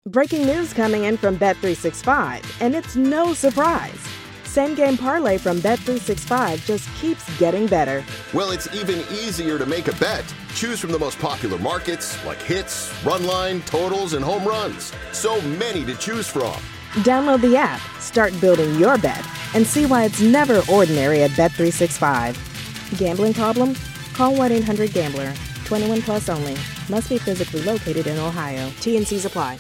Breaking news coming in from Bet365, and it's no surprise. Same Game Parlay from Bet365 just keeps getting better. Well, it's even easier to make a bet. Choose from the most popular markets like hits, run line, totals, and home runs. So many to choose from. Download the app, start building your bet, and see why it's never ordinary at Bet365. Gambling problem? Call 1-800-GAMBLER. 21 plus only. Must be physically located in Ohio. T&Cs apply.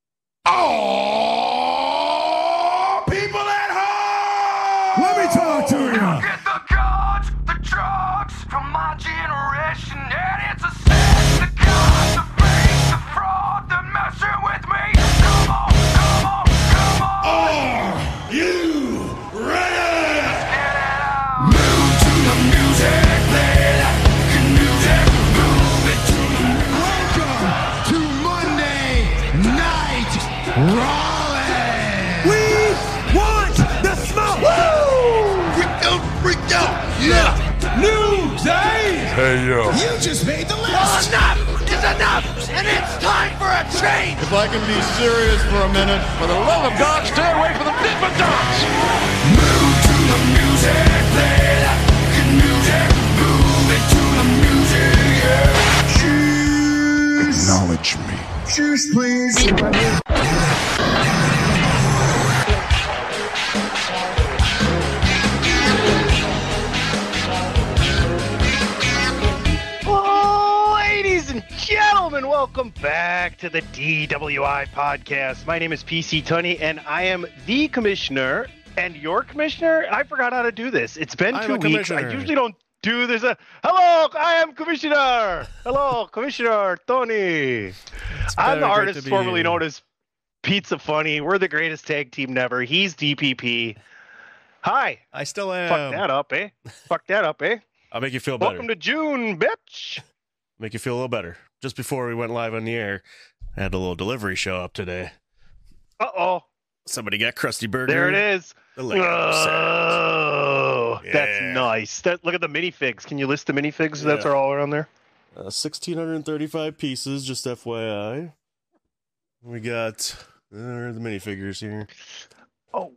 Oh, people at home! Let me talk to you. Get the guns, the drugs from my generation, and it's a sin. The gods, the fake, the fraud, they're messing with me. Come on, come on, come on. Are you ready? Let's get it out. Move to the music, play that music, move it to the music. Welcome to Monday Night Raw. We want the smoke. Woo! Freak out, yeah. News, eh? Hey, yo. You just made the list. Well, enough is enough, and it's time for a change. If I can be serious for a minute, for the love of God, stay away from the Dippin' Dots. Move to the music, play that music, move it to the music, yeah. Cheers. Acknowledge me. Cheers, please. Ladies and gentlemen, welcome back to the DWI podcast. My name is PC Tunney, and I am the commissioner. And your commissioner? I forgot how to do this. It's been 2 weeks. I usually don't do this. Hello, I am commissioner. Hello, Commissioner Tony. I'm the artist formerly known as Pizza Funny. We're the greatest tag team never. He's DPP. Hi. I still am. Fuck that up, eh? Fuck that up, eh? I'll make you feel better. Welcome to June, bitch. Make you feel a little better. Just before we went live on the air, I had a little delivery show up today. Uh-oh. Somebody got Krusty Burger. There it is. The Lego set. Oh, Yeah. that's nice. Look at the minifigs. Can you list the minifigs that's Yeah. all around there? 1,635 pieces, just FYI. We got the minifigures here. Oh,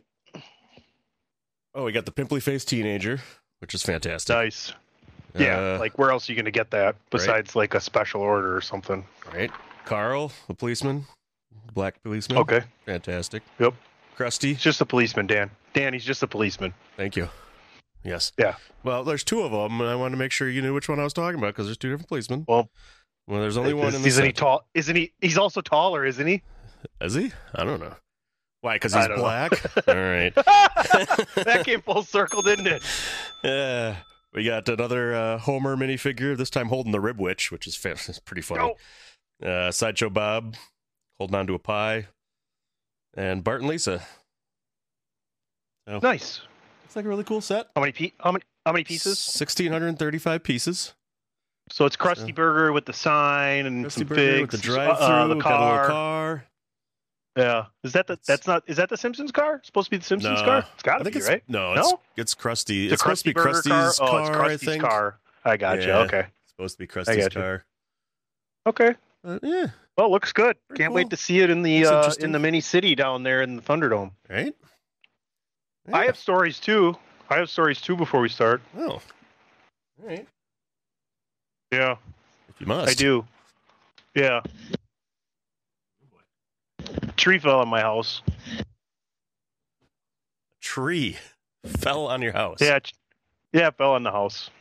We got the pimply faced teenager, which is fantastic. nice. Yeah, like where else are you going to get that besides like a special order or something? Right. Carl, the policeman, black policeman. Okay. Fantastic. Yep. Krusty. He's just a policeman, Dan. Dan, he's just a policeman. Thank you. Yes. Yeah. Well, there's two of them, and I wanted to make sure you knew which one I was talking about because there's two different policemen. Well, there's only one in the Isn't he set. tall? Isn't he? He's also taller, isn't he? Is he? I don't know. Why? Because I he's don't know. black? All right. That came full circle, didn't it? Yeah. We got another Homer minifigure, this time holding the Rib Witch, which is pretty funny. Sideshow Bob holding on to a pie. And Bart and Lisa. So, Nice. It's like a really cool set. How many pieces? 1,635 pieces. So it's Krusty Burger with the sign and Krusty some Burger figs, with the drive-through, the got a car. little car. Yeah, is that the Simpsons car? It's supposed to be the Simpsons car? It's got to be, right? No, No? it's Krusty. The It's supposed to be Burger Krusty's car? car, Oh, it's I Krusty's think. car. I got you. Yeah. Okay. It's supposed to be I Krusty's got you. car. Okay. Yeah, Well, it looks good. Very Can't cool. wait to see it in the Looks interesting. in the mini city down there in the Thunderdome. right? I have stories too. Before we start. Oh. All right. Yeah, If you must. I do. Yeah. Tree fell on my house. Tree fell on your house. Yeah, it fell on the house.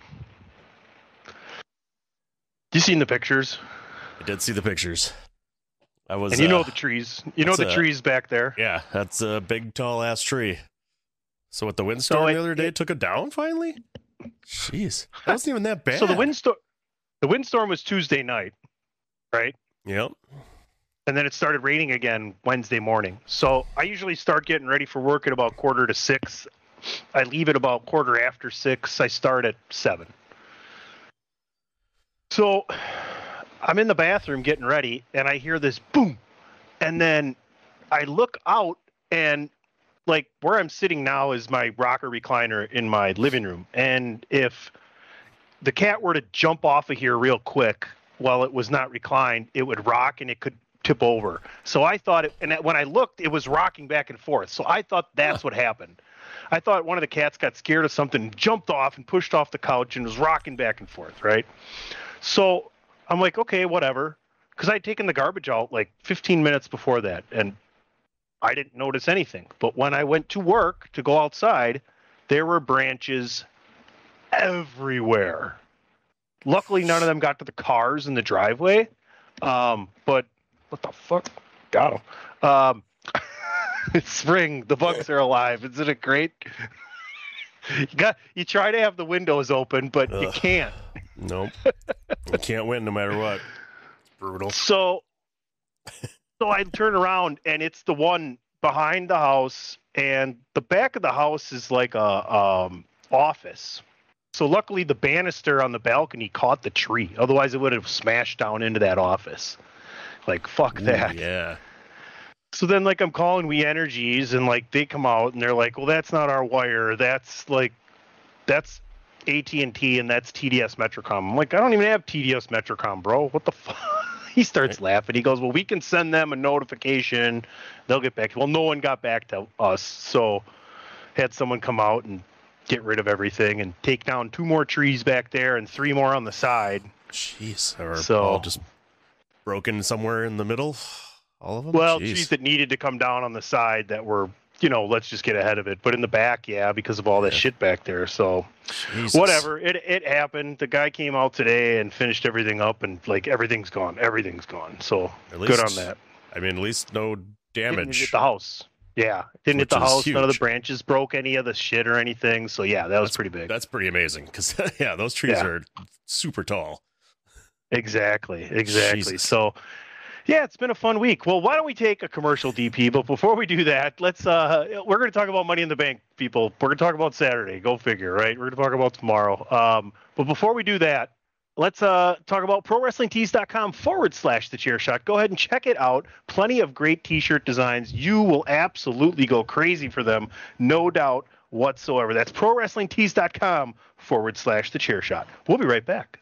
You seen the pictures? I did see the pictures. I was. And you know the trees. You know that's the trees back there. Yeah, that's a big, tall ass tree. So, what the windstorm the other day took it down finally? Jeez, that wasn't even that bad. So the windstorm was Tuesday night, right? Yep. And then it started raining again Wednesday morning. So I usually start getting ready for work at about 5:45. I leave at about 6:15. I start at 7. So I'm in the bathroom getting ready, and I hear this boom. And then I look out, and like where I'm sitting now is my rocker recliner in my living room. And if the cat were to jump off of here real quick while it was not reclined, it would rock and it could tip over. So I thought when I looked, it was rocking back and forth. So I thought that's what happened. I thought one of the cats got scared of something, jumped off and pushed off the couch and was rocking back and forth, right? So I'm like, okay, whatever. Because I'd taken the garbage out like 15 minutes before that, and I didn't notice anything. But when I went to work to go outside, there were branches everywhere. Luckily, none of them got to the cars in the driveway. But what the fuck? Got them. It's spring. The bugs are alive. Isn't it great? You try to have the windows open, but you can't. Nope. You can't win no matter what. Brutal. So I turn around, and it's the one behind the house, and the back of the house is like a office. So luckily, the banister on the balcony caught the tree. Otherwise, it would have smashed down into that office. Like, fuck that. Yeah. So then, like, I'm calling We Energies, and, like, they come out, and they're like, well, that's not our wire. That's AT&T, and that's TDS Metrocom. I'm like, I don't even have TDS Metrocom, bro. What the fuck? He starts laughing. He goes, well, we can send them a notification. They'll get back. Well, no one got back to us, so had someone come out and get rid of everything and take down 2 more trees back there and 3 more on the side. Jeez. Are all just broken somewhere in the middle? All of them? Well, Jeez. trees that needed to come down on the side that were, let's just get ahead of it. But in the back, yeah, because of all that shit back there. So Jesus. Whatever. It happened. The guy came out today and finished everything up, and like everything's gone. Everything's gone. So good on that. I mean, at least no damage. Didn't hit the house. Yeah. Didn't hit the house. Huge. None of the branches broke any of the shit or anything. So yeah, that's pretty big. That's pretty amazing. Because those trees are super tall. Exactly. Jesus. So yeah, it's been a fun week. Well, why don't we take a commercial, DP? But before we do that, we're going to talk about Money in the Bank, people. We're going to talk about Saturday. Go figure, right? We're going to talk about tomorrow. But before we do that, let's talk about ProWrestlingTees.com/TheChairShot. Go ahead and check it out. Plenty of great T-shirt designs. You will absolutely go crazy for them. No doubt whatsoever. That's ProWrestlingTees.com/TheChairShot. We'll be right back.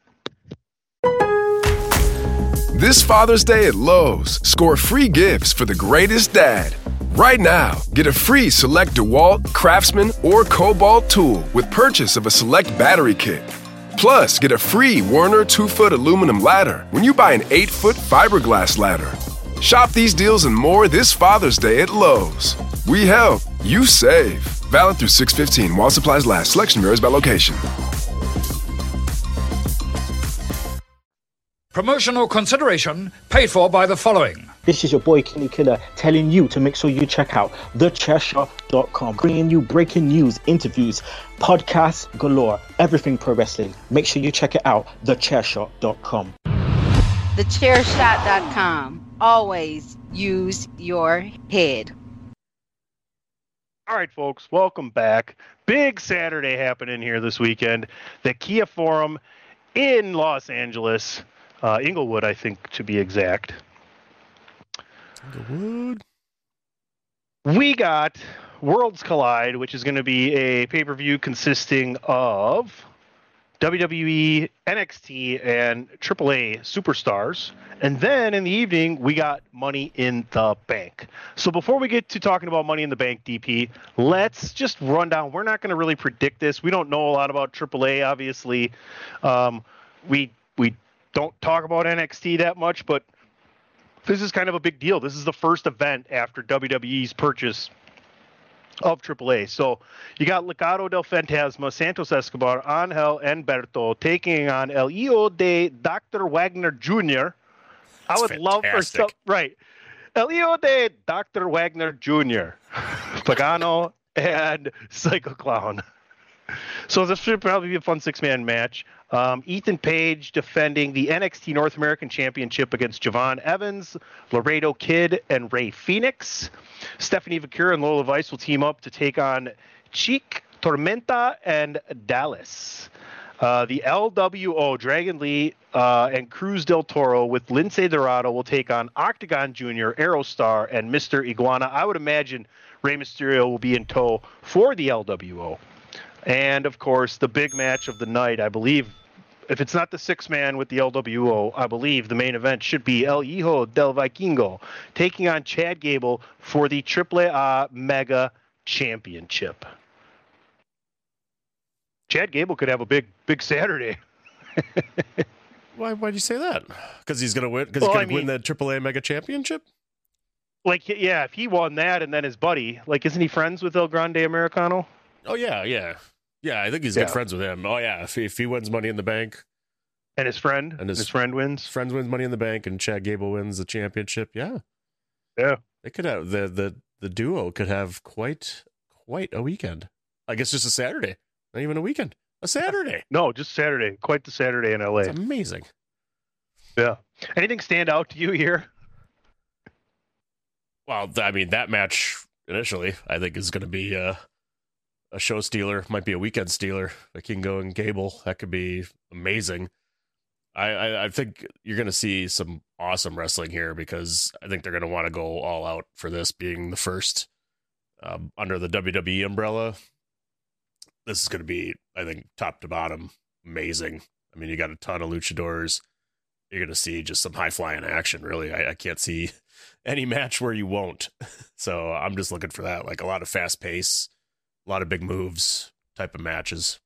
This Father's Day at Lowe's, score free gifts for the greatest dad. Right now, get a free select DeWalt, Craftsman, or Cobalt tool with purchase of a select battery kit. Plus, get a free Werner 2-foot aluminum ladder when you buy an 8-foot fiberglass ladder. Shop these deals and more this Father's Day at Lowe's. We help, you save. Valid through 6/15 while supplies last. Selection varies by location. Promotional consideration paid for by the following. This is your boy Kenny Killer telling you to make sure you check out thechairshot.com, bringing you breaking news, interviews, podcasts galore, everything pro wrestling. Make sure you check it out, thechairshot.com. Thechairshot.com. Always use your head. All right, folks, welcome back. Big Saturday happening here this weekend. The Kia Forum in Los Angeles. Inglewood, I think, to be exact. Inglewood. We got Worlds Collide, which is going to be a pay-per-view consisting of WWE, NXT, and AAA superstars. And then in the evening, we got Money in the Bank. So before we get to talking about Money in the Bank, DP, let's just run down. We're not going to really predict this. We don't know a lot about AAA, obviously. We don't talk about NXT that much, but this is kind of a big deal. This is the first event after WWE's purchase of AAA. So you got Legado del Fantasma, Santos Escobar, Angel Humberto taking on El Hijo de Dr. Wagner Jr. I would love for some, right. El Hijo de Dr. Wagner Jr., Pagano, and Psycho Clown. So this should probably be a fun 6-man match. Ethan Page defending the NXT North American Championship against Javon Evans, Laredo Kid, and Rey Fenix. Stephanie Vaquer and Lola Vice will team up to take on Cheek, Tormenta, and Dallas. The LWO, Dragon Lee and Cruz del Toro with Lince Dorado will take on Octagon Jr., Aerostar, and Mr. Iguana. I would imagine Rey Mysterio will be in tow for the LWO. And, of course, the big match of the night, I believe, if it's not the 6-man with the LWO, I believe the main event should be El Hijo del Vikingo taking on Chad Gable for the AAA Mega Championship. Chad Gable could have a big Saturday. Why'd you say that? Because he's going to win? Because he's going to win the AAA Mega Championship? Like, yeah, if he won that and then his buddy, like, isn't he friends with El Grande Americano? Oh, yeah. Yeah, I think he's good friends with him. Oh, yeah, if he wins Money in the Bank. And his friend? And his friend wins? His friend wins Money in the Bank and Chad Gable wins the championship. Yeah. Yeah. They could have, the duo could have quite a weekend. I guess just a Saturday. Not even a weekend. A Saturday. No, just Saturday. Quite the Saturday in LA. It's amazing. Yeah. Anything stand out to you here? Well, I mean, that match initially, I think, is going to be a show stealer. Might be a weekend stealer. Vikingo and Gable. That could be amazing. I think you're going to see some awesome wrestling here because I think they're going to want to go all out for this being the first under the WWE umbrella. This is going to be, I think, top to bottom, amazing. I mean, you got a ton of luchadors. You're going to see just some high-flying action, really. I can't see any match where you won't. So I'm just looking for that, like a lot of fast pace, a lot of big moves type of matches.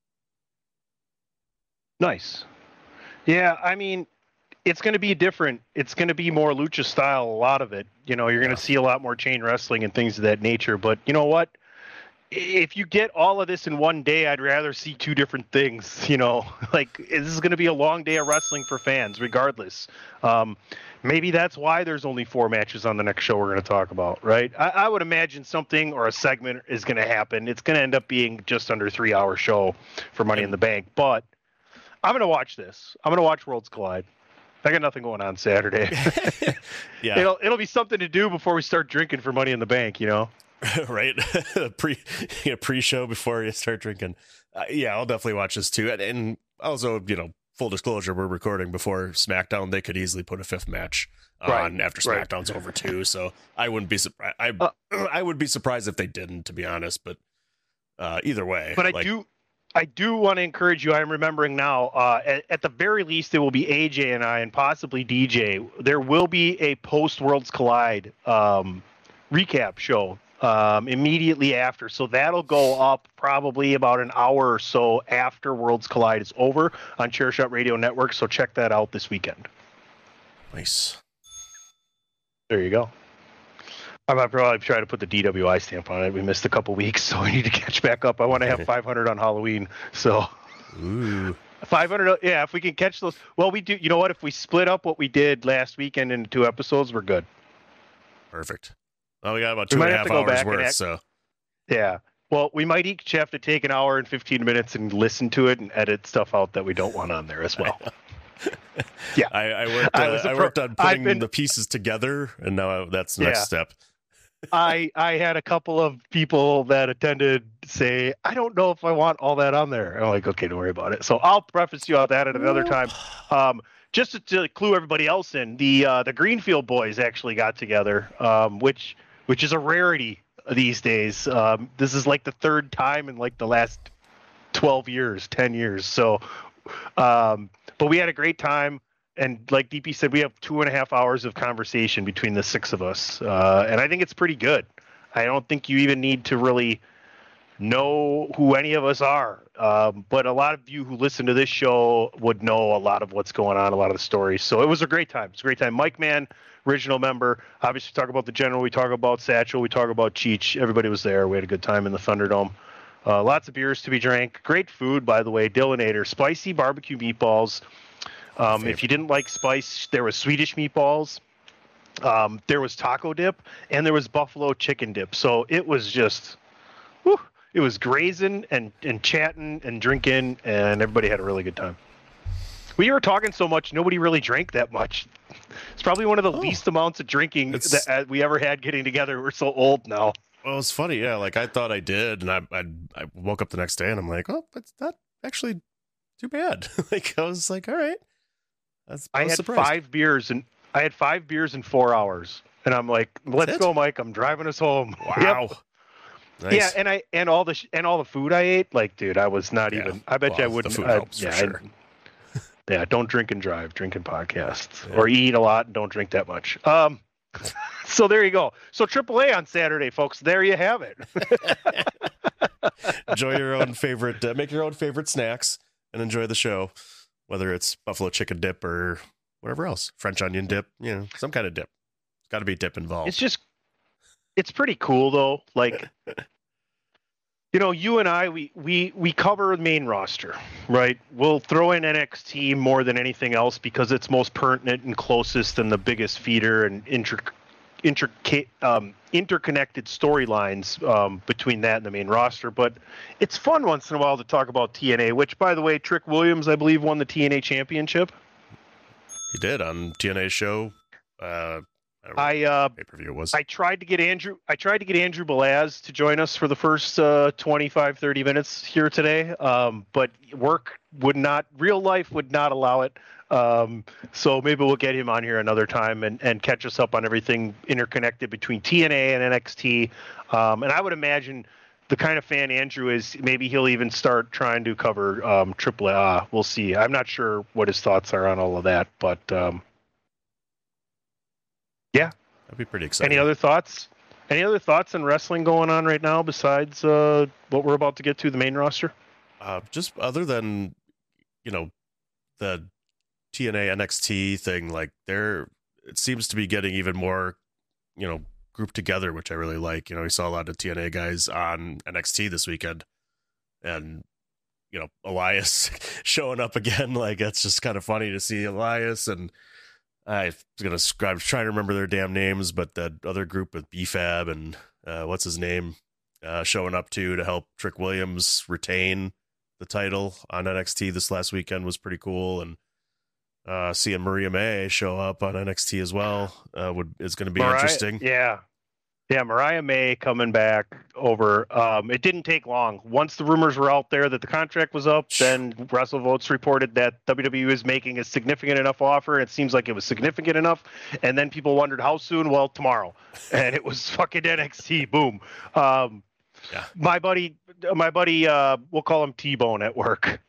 Nice. Yeah, I mean, it's going to be different. It's going to be more lucha style, a lot of it. You know, you're going to see a lot more chain wrestling and things of that nature. But you know what? If you get all of this in one day, I'd rather see two different things, you know, like this is going to be a long day of wrestling for fans regardless. Maybe that's why there's only 4 matches on the next show we're going to talk about, right? I would imagine something or a segment is going to happen. It's going to end up being just under 3-hour show for Money in the Bank, but I'm going to watch this. I'm going to watch Worlds Collide. I got nothing going on Saturday. Yeah. It'll be something to do before we start drinking for Money in the Bank, you know? Right. Pre-show before you start drinking. Yeah, I'll definitely watch this too. And also, you know, full disclosure, we're recording before SmackDown. They could easily put a 5th match on after SmackDown's over too. So I wouldn't be surprised. I would be surprised if they didn't, to be honest. But either way. But I do want to encourage you. I'm remembering now, at the very least, it will be AJ and I and possibly DJ. There will be a post-Worlds Collide recap show immediately after. So that'll go up probably about an hour or so after Worlds Collide is over on Chairshot Radio Network. So check that out this weekend. Nice. There you go. I'm going to probably try to put the DWI stamp on it. We missed a couple weeks, so we need to catch back up. I want to have 500 on Halloween. So 500. Yeah, if we can catch those. Well, we do. You know what? If we split up what we did last weekend into 2 episodes, we're good. Perfect. Well, we got about 2.5 hours worth, so. Yeah. Well, we might each have to take an hour and 15 minutes and listen to it and edit stuff out that we don't want on there as well. Yeah. I worked on putting the pieces together, and now that's the next step. I had a couple of people that attended say, I don't know if I want all that on there. I'm like, okay, don't worry about it. So I'll preface you on that at another time. Just to clue everybody else in, the Greenfield boys actually got together, which is a rarity these days. This is like the 3rd time in like the last 10 years. So, but we had a great time. And like DP said, we have 2.5 hours of conversation between the 6 of us. And I think it's pretty good. I don't think you even need to really know who any of us are. But a lot of you who listen to this show would know a lot of what's going on, a lot of the stories. So it was a great time. It's a great time. Mike Mann, original member. Obviously, talk about the General. We talk about Satchel. We talk about Cheech. Everybody was there. We had a good time in the Thunderdome. Lots of beers to be drank. Great food, by the way. Dillinator. Spicy barbecue meatballs. If you didn't like spice, there was Swedish meatballs. There was taco dip. And there was buffalo chicken dip. So it was just... Whew, it was grazing and chatting and drinking, and everybody had a really good time. We were talking so much, nobody really drank that much. It's probably one of the least amounts of drinking that we ever had getting together. We're so old now. Well, it's funny, yeah. Like I thought I did, and I woke up the next day and I'm like, oh, it's not actually too bad. Like I was like, all right. I had surprised. 5 beers and I had 5 beers in 4 hours, and I'm like, let's go, Mike. I'm driving us home. Wow. Yep. Nice. Yeah, and all the food I ate, like, dude, I was not even. I bet you I wouldn't. The food helps for sure. Yeah, don't drink and drive, drink and podcasts. Yeah. Or eat a lot and don't drink that much. So there you go. So AAA on Saturday, folks. There you have it. Enjoy your own favorite, make your own favorite snacks and enjoy the show, whether it's buffalo chicken dip or whatever else, French onion dip, some kind of dip. It's got to be dip involved. It's pretty cool though. Like, you and I, we cover the main roster, right? We'll throw in NXT more than anything else because it's most pertinent and closest and the biggest feeder and interconnected storylines between that and the main roster. But it's fun once in a while to talk about TNA, which, by the way, Trick Williams, I believe, won the TNA championship. He did on TNA's show. Pay-per-view it was. I tried to get Andrew Belaz to join us for the first 25-30 minutes here today, but real life would not allow it. So maybe we'll get him on here another time and catch us up on everything interconnected between TNA and NXT. And I would imagine the kind of fan Andrew is, maybe he'll even start trying to cover AAA. We'll see. I'm not sure what his thoughts are on all of that, but yeah, that'd be pretty exciting. Any other thoughts on wrestling going on right now besides what we're about to get to, the main roster? Just other than, the TNA NXT thing, like it seems to be getting even more, grouped together, which I really like. We saw a lot of TNA guys on NXT this weekend, and Elias showing up again. Like, it's just kind of funny to see Elias, and I was trying to remember their damn names, but that other group with BFAB and what's his name showing up to help Trick Williams retain the title on NXT this last weekend was pretty cool. And seeing Maria May show up on NXT as well is going to be interesting. Yeah, Mariah May coming back over. It didn't take long. Once the rumors were out there that the contract was up, then WrestleVotes reported that WWE is making a significant enough offer, and it seems like it was significant enough. And then people wondered how soon. Well, tomorrow, and it was fucking NXT. Boom. Yeah. My buddy, we'll call him T-Bone at work.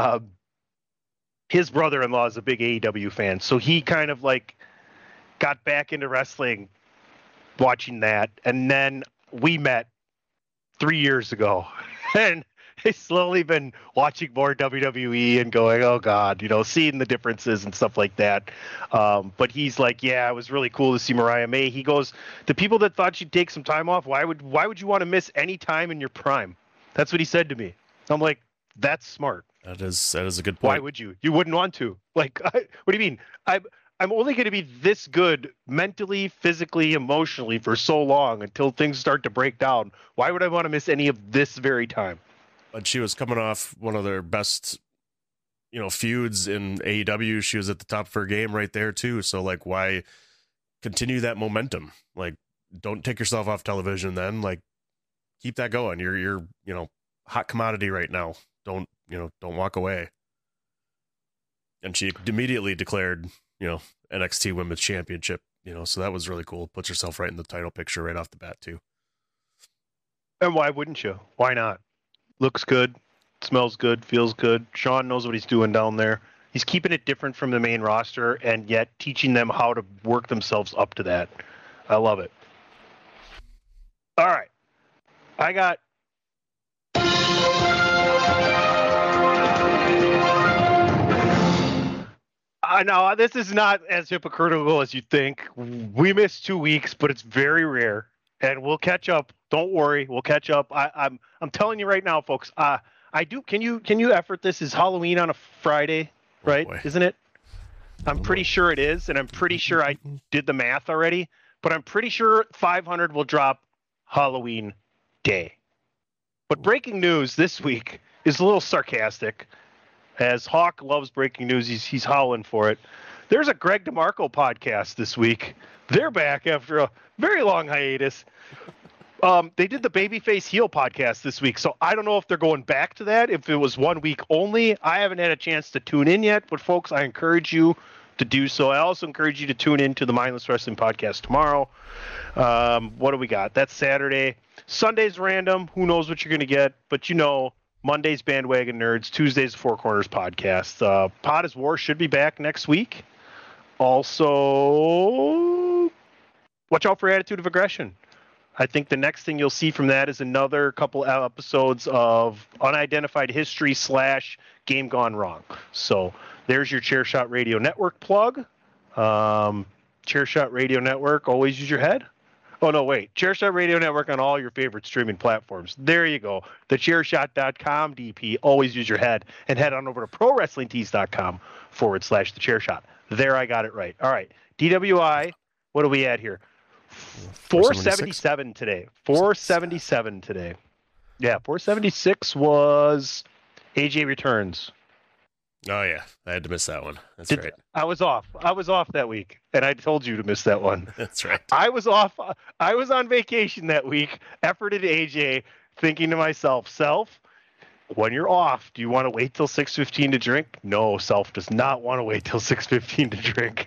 His brother-in-law is a big AEW fan, so he kind of like got back into wrestling watching that, and then we met 3 years ago, and he's slowly been watching more WWE and going, oh God, seeing the differences and stuff like that. But he's like, yeah, it was really cool to see Mariah May. He goes, the people that thought she'd take some time off, why would you want to miss any time in your prime? That's what he said to me. I'm like, that's smart. That is a good point. Why would you? You wouldn't want to. Like, what do you mean? I'm only going to be this good mentally, physically, emotionally for so long until things start to break down. Why would I want to miss any of this very time? But she was coming off one of their best, feuds in AEW. She was at the top of her game right there too. So like, why continue that momentum? Like, don't take yourself off television then. Like, keep that going. You're hot commodity right now. Don't walk away. And she immediately declared, NXT Women's Championship, so that was really cool. Puts herself right in the title picture right off the bat too. And why wouldn't you? Why not? Looks good, smells good, feels good. Sean knows what he's doing down there. He's keeping it different from the main roster and yet teaching them how to work themselves up to that. I love it. All right. I got no, this is not as hypocritical as you think. We missed 2 weeks, but it's very rare, and we'll catch up. Don't worry, we'll catch up. I'm telling you right now, folks. I do. Can you effort this? Is Halloween on a Friday, right? Isn't it? I'm pretty sure it is, and I'm pretty sure I did the math already. But I'm pretty sure 500 will drop Halloween day. But breaking news this week is a little sarcastic. As Hawk loves breaking news, he's howling for it. There's a Greg DeMarco podcast this week. They're back after a very long hiatus. They did the Babyface Heel podcast this week, so I don't know if they're going back to that, if it was 1 week only. I haven't had a chance to tune in yet, but folks, I encourage you to do so. I also encourage you to tune in to the Mindless Wrestling podcast tomorrow. What do we got? That's Saturday. Sunday's random. Who knows what you're going to get, but Mondays, Bandwagon Nerds. Tuesdays, Four Corners Podcast. Pod is War should be back next week. Also, watch out for Attitude of Aggression. I think the next thing you'll see from that is another couple episodes of Unidentified History / Game Gone Wrong. So there's your Chairshot Radio Network plug. Chairshot Radio Network, always use your head. Oh, no, wait. Chairshot Radio Network on all your favorite streaming platforms. There you go. TheChairShot.com, DP. Always use your head. And head on over to ProWrestlingTees.com /TheChairShot. There, I got it right. All right. DWI, what are we at here? 477 today. 477 today. Yeah, 476 was AJ Returns. Oh, yeah. I had to miss that one. That's right. I was off that week, and I told you to miss that one. That's right. I was off. I was on vacation that week, efforted AJ, thinking to myself, Self, when you're off, do you want to wait till 6:15 to drink? No, Self does not want to wait till 6:15 to drink.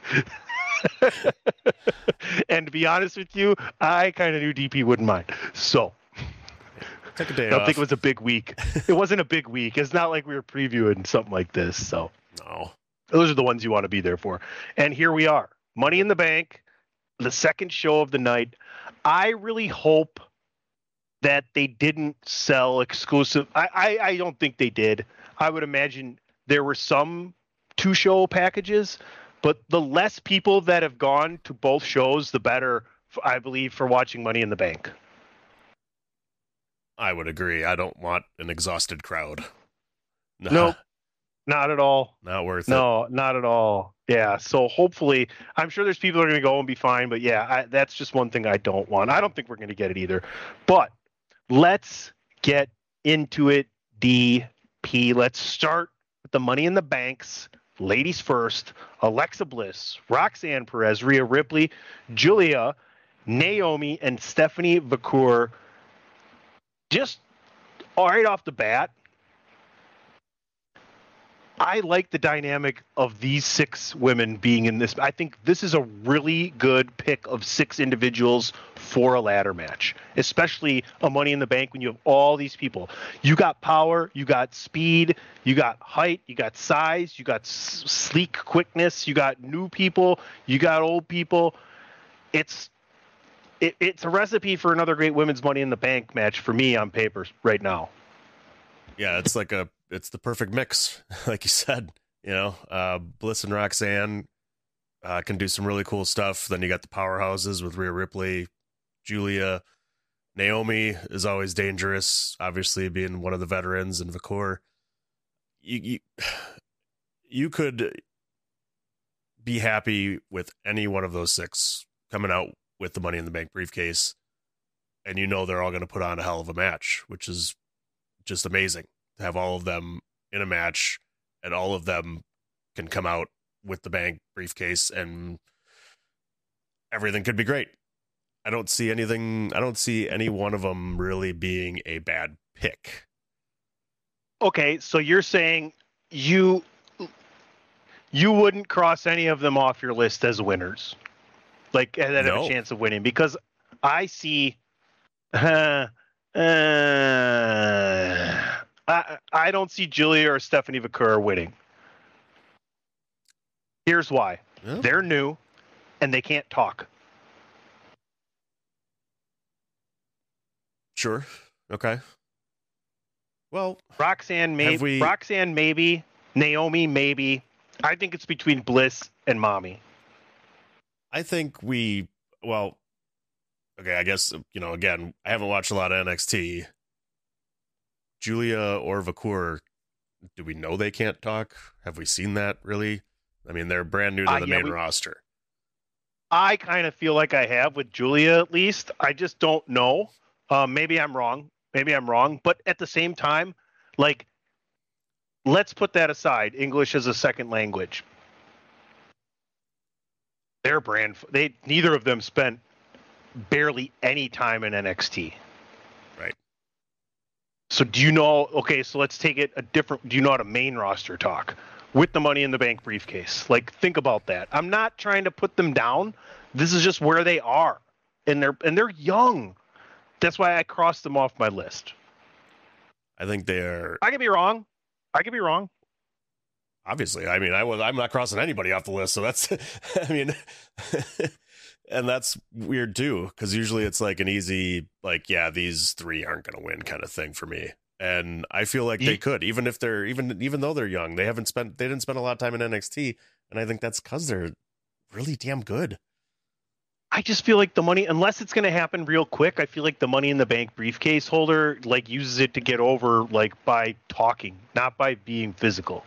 And to be honest with you, I kind of knew DP wouldn't mind. So take a day I don't off. think it was a big week. It wasn't a big week. It's not like we were previewing something like this. So no, those are the ones you want to be there for. And here we are. Money in the Bank, the second show of the night. I really hope that they didn't sell exclusive. I don't think they did. I would imagine there were some 2-show packages, but the less people that have gone to both shows, the better, I believe, for watching Money in the Bank. I would agree. I don't want an exhausted crowd. Nope, not at all. Not worth it. No, not at all. Yeah, so hopefully, I'm sure there's people that are going to go and be fine, but yeah, that's just one thing I don't want. I don't think we're going to get it either. But let's get into it, DP. Let's start with the Money in the Banks. Ladies first. Alexa Bliss, Roxanne Perez, Rhea Ripley, Julia, Naomi, and Stephanie Vacour. Just right off the bat, I like the dynamic of these 6 women being in this. I think this is a really good pick of 6 individuals for a ladder match, especially a Money in the Bank when you have all these people. You got power, you got speed, you got height, you got size, you got sleek quickness, you got new people, you got old people. It's a recipe for another great women's Money in the Bank match for me on paper right now. Yeah, it's the perfect mix, like you said. Bliss and Roxanne can do some really cool stuff. Then you got the powerhouses with Rhea Ripley, Julia. Naomi is always dangerous, obviously being one of the veterans, and Vacour. You could be happy with any one of those 6 coming out with the Money in the Bank briefcase, and they're all going to put on a hell of a match, which is just amazing to have all of them in a match, and all of them can come out with the bank briefcase, and everything could be great. I don't see any one of them really being a bad pick. Okay, so you're saying you wouldn't cross any of them off your list as winners, like that have a chance of winning, because I see. I don't see Julia or Stephanie Vacour winning. Here's why. Yeah. They're new, and they can't talk. Sure. Okay. Well, Roxanne maybe. Naomi maybe. I think it's between Bliss and Mommy. I think okay, I guess, again, I haven't watched a lot of NXT. Julia or Vacour, do we know they can't talk? Have we seen that, really? I mean, they're brand new to the main roster. I kind of feel like I have with Julia, at least. I just don't know. Maybe I'm wrong. But at the same time, like, let's put that aside. English as a second language. Their brand, neither of them spent barely any time in NXT. Right. So do you know, okay, so let's take it do you know how to main roster talk with the Money in the Bank briefcase? Like, think about that. I'm not trying to put them down. This is just where they are. And they're young. That's why I crossed them off my list. I think they are. I could be wrong. Obviously, I mean, I'm not crossing anybody off the list, so that's, I mean, and that's weird too, because usually it's like an easy, like, yeah, these three aren't going to win kind of thing for me. And I feel like they could, even if they're even though they're young, they didn't spend a lot of time in NXT, and I think that's because they're really damn good. I just feel like the money, unless it's going to happen real quick, I feel like the Money in the Bank briefcase holder like uses it to get over, like, by talking, not by being physical.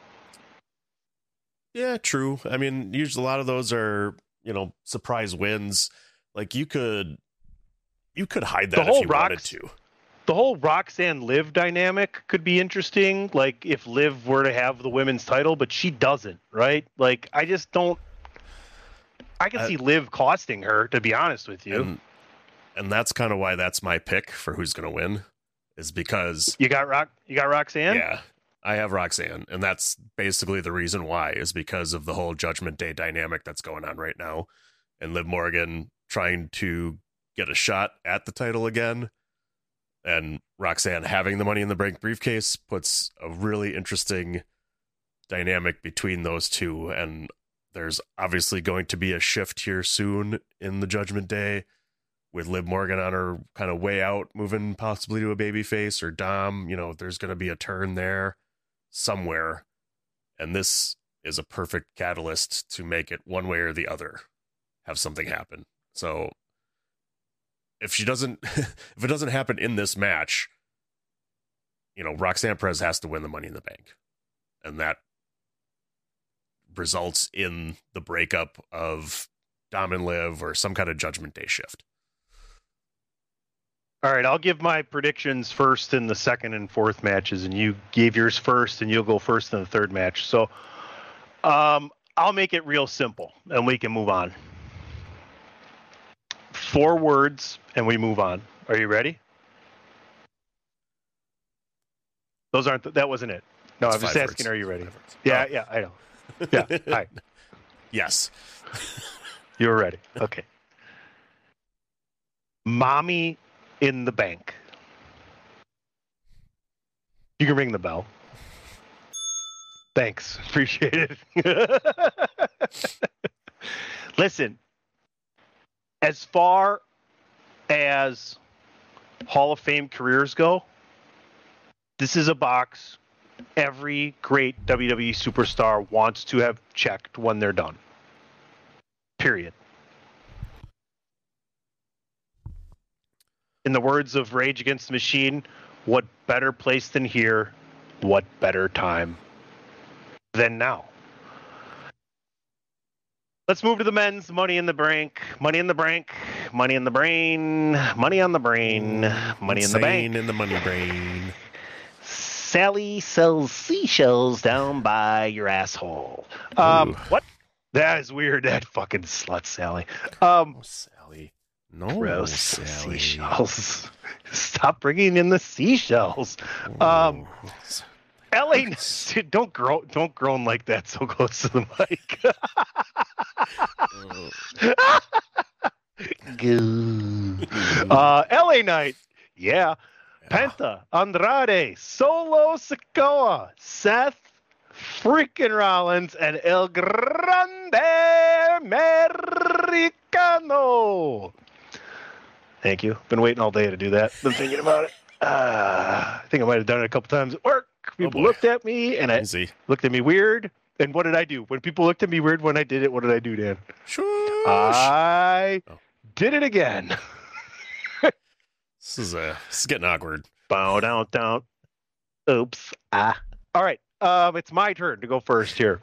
Yeah, true. I mean, usually a lot of those are, surprise wins. Like you could hide that if you wanted to. The whole Roxanne Liv dynamic could be interesting. Like if Liv were to have the women's title, but she doesn't, right? Like I just don't. I can see Liv costing her, to be honest with you. And that's kind of why that's my pick for who's going to win, is because you got Roxanne. Yeah. I have Roxanne, and that's basically the reason why, is because of the whole Judgment Day dynamic that's going on right now, and Liv Morgan trying to get a shot at the title again, and Roxanne having the Money in the Bank briefcase puts a really interesting dynamic between those two, and there's obviously going to be a shift here soon in the Judgment Day, with Liv Morgan on her kind of way out, moving possibly to a babyface, or Dom, there's going to be a turn there somewhere, and this is a perfect catalyst to make it one way or the other, have something happen. So if it doesn't happen in this match, Roxanne Perez has to win the Money in the Bank, and that results in the breakup of Dom and Liv, or some kind of Judgment Day shift. All right, I'll give my predictions first in the second and fourth matches, and you gave yours first, and you'll go first in the third match. So I'll make it real simple, and we can move on. 4 words, and we move on. Are you ready? That wasn't it. No, I was just asking, are you ready? Yeah, I know. Yeah, hi. Yes. You were ready. Okay. Mommy in the Bank. You can ring the bell. Thanks. Appreciate it. Listen, as far as Hall of Fame careers go, this is a box every great WWE superstar wants to have checked when they're done. Period. In the words of Rage Against the Machine, what better place than here? What better time than now? Let's move to the men's Money in the Bank. Money in the Bank. Money in the Brain. Money on the Brain. Money in the Bank. In the money brain. Sally sells seashells down by your asshole. What? That is weird. That fucking slut, Sally. Sally. No, gross Sally. Seashells. Stop bringing in the seashells. LA, don't groan like that so close to the mic. LA Knight, yeah. Penta, Andrade, Solo Sikoa, Seth freaking Rollins, and El Grande Americano. Thank you. Been waiting all day to do that. Been thinking about it. I think I might have done it a couple times at work. People looked at me, and looked at me weird. And what did I do? When people looked at me weird when I did it, what did I do, Dan? Shush. I did it again. This is getting awkward. Bow down. Oops. All right. It's my turn to go first here.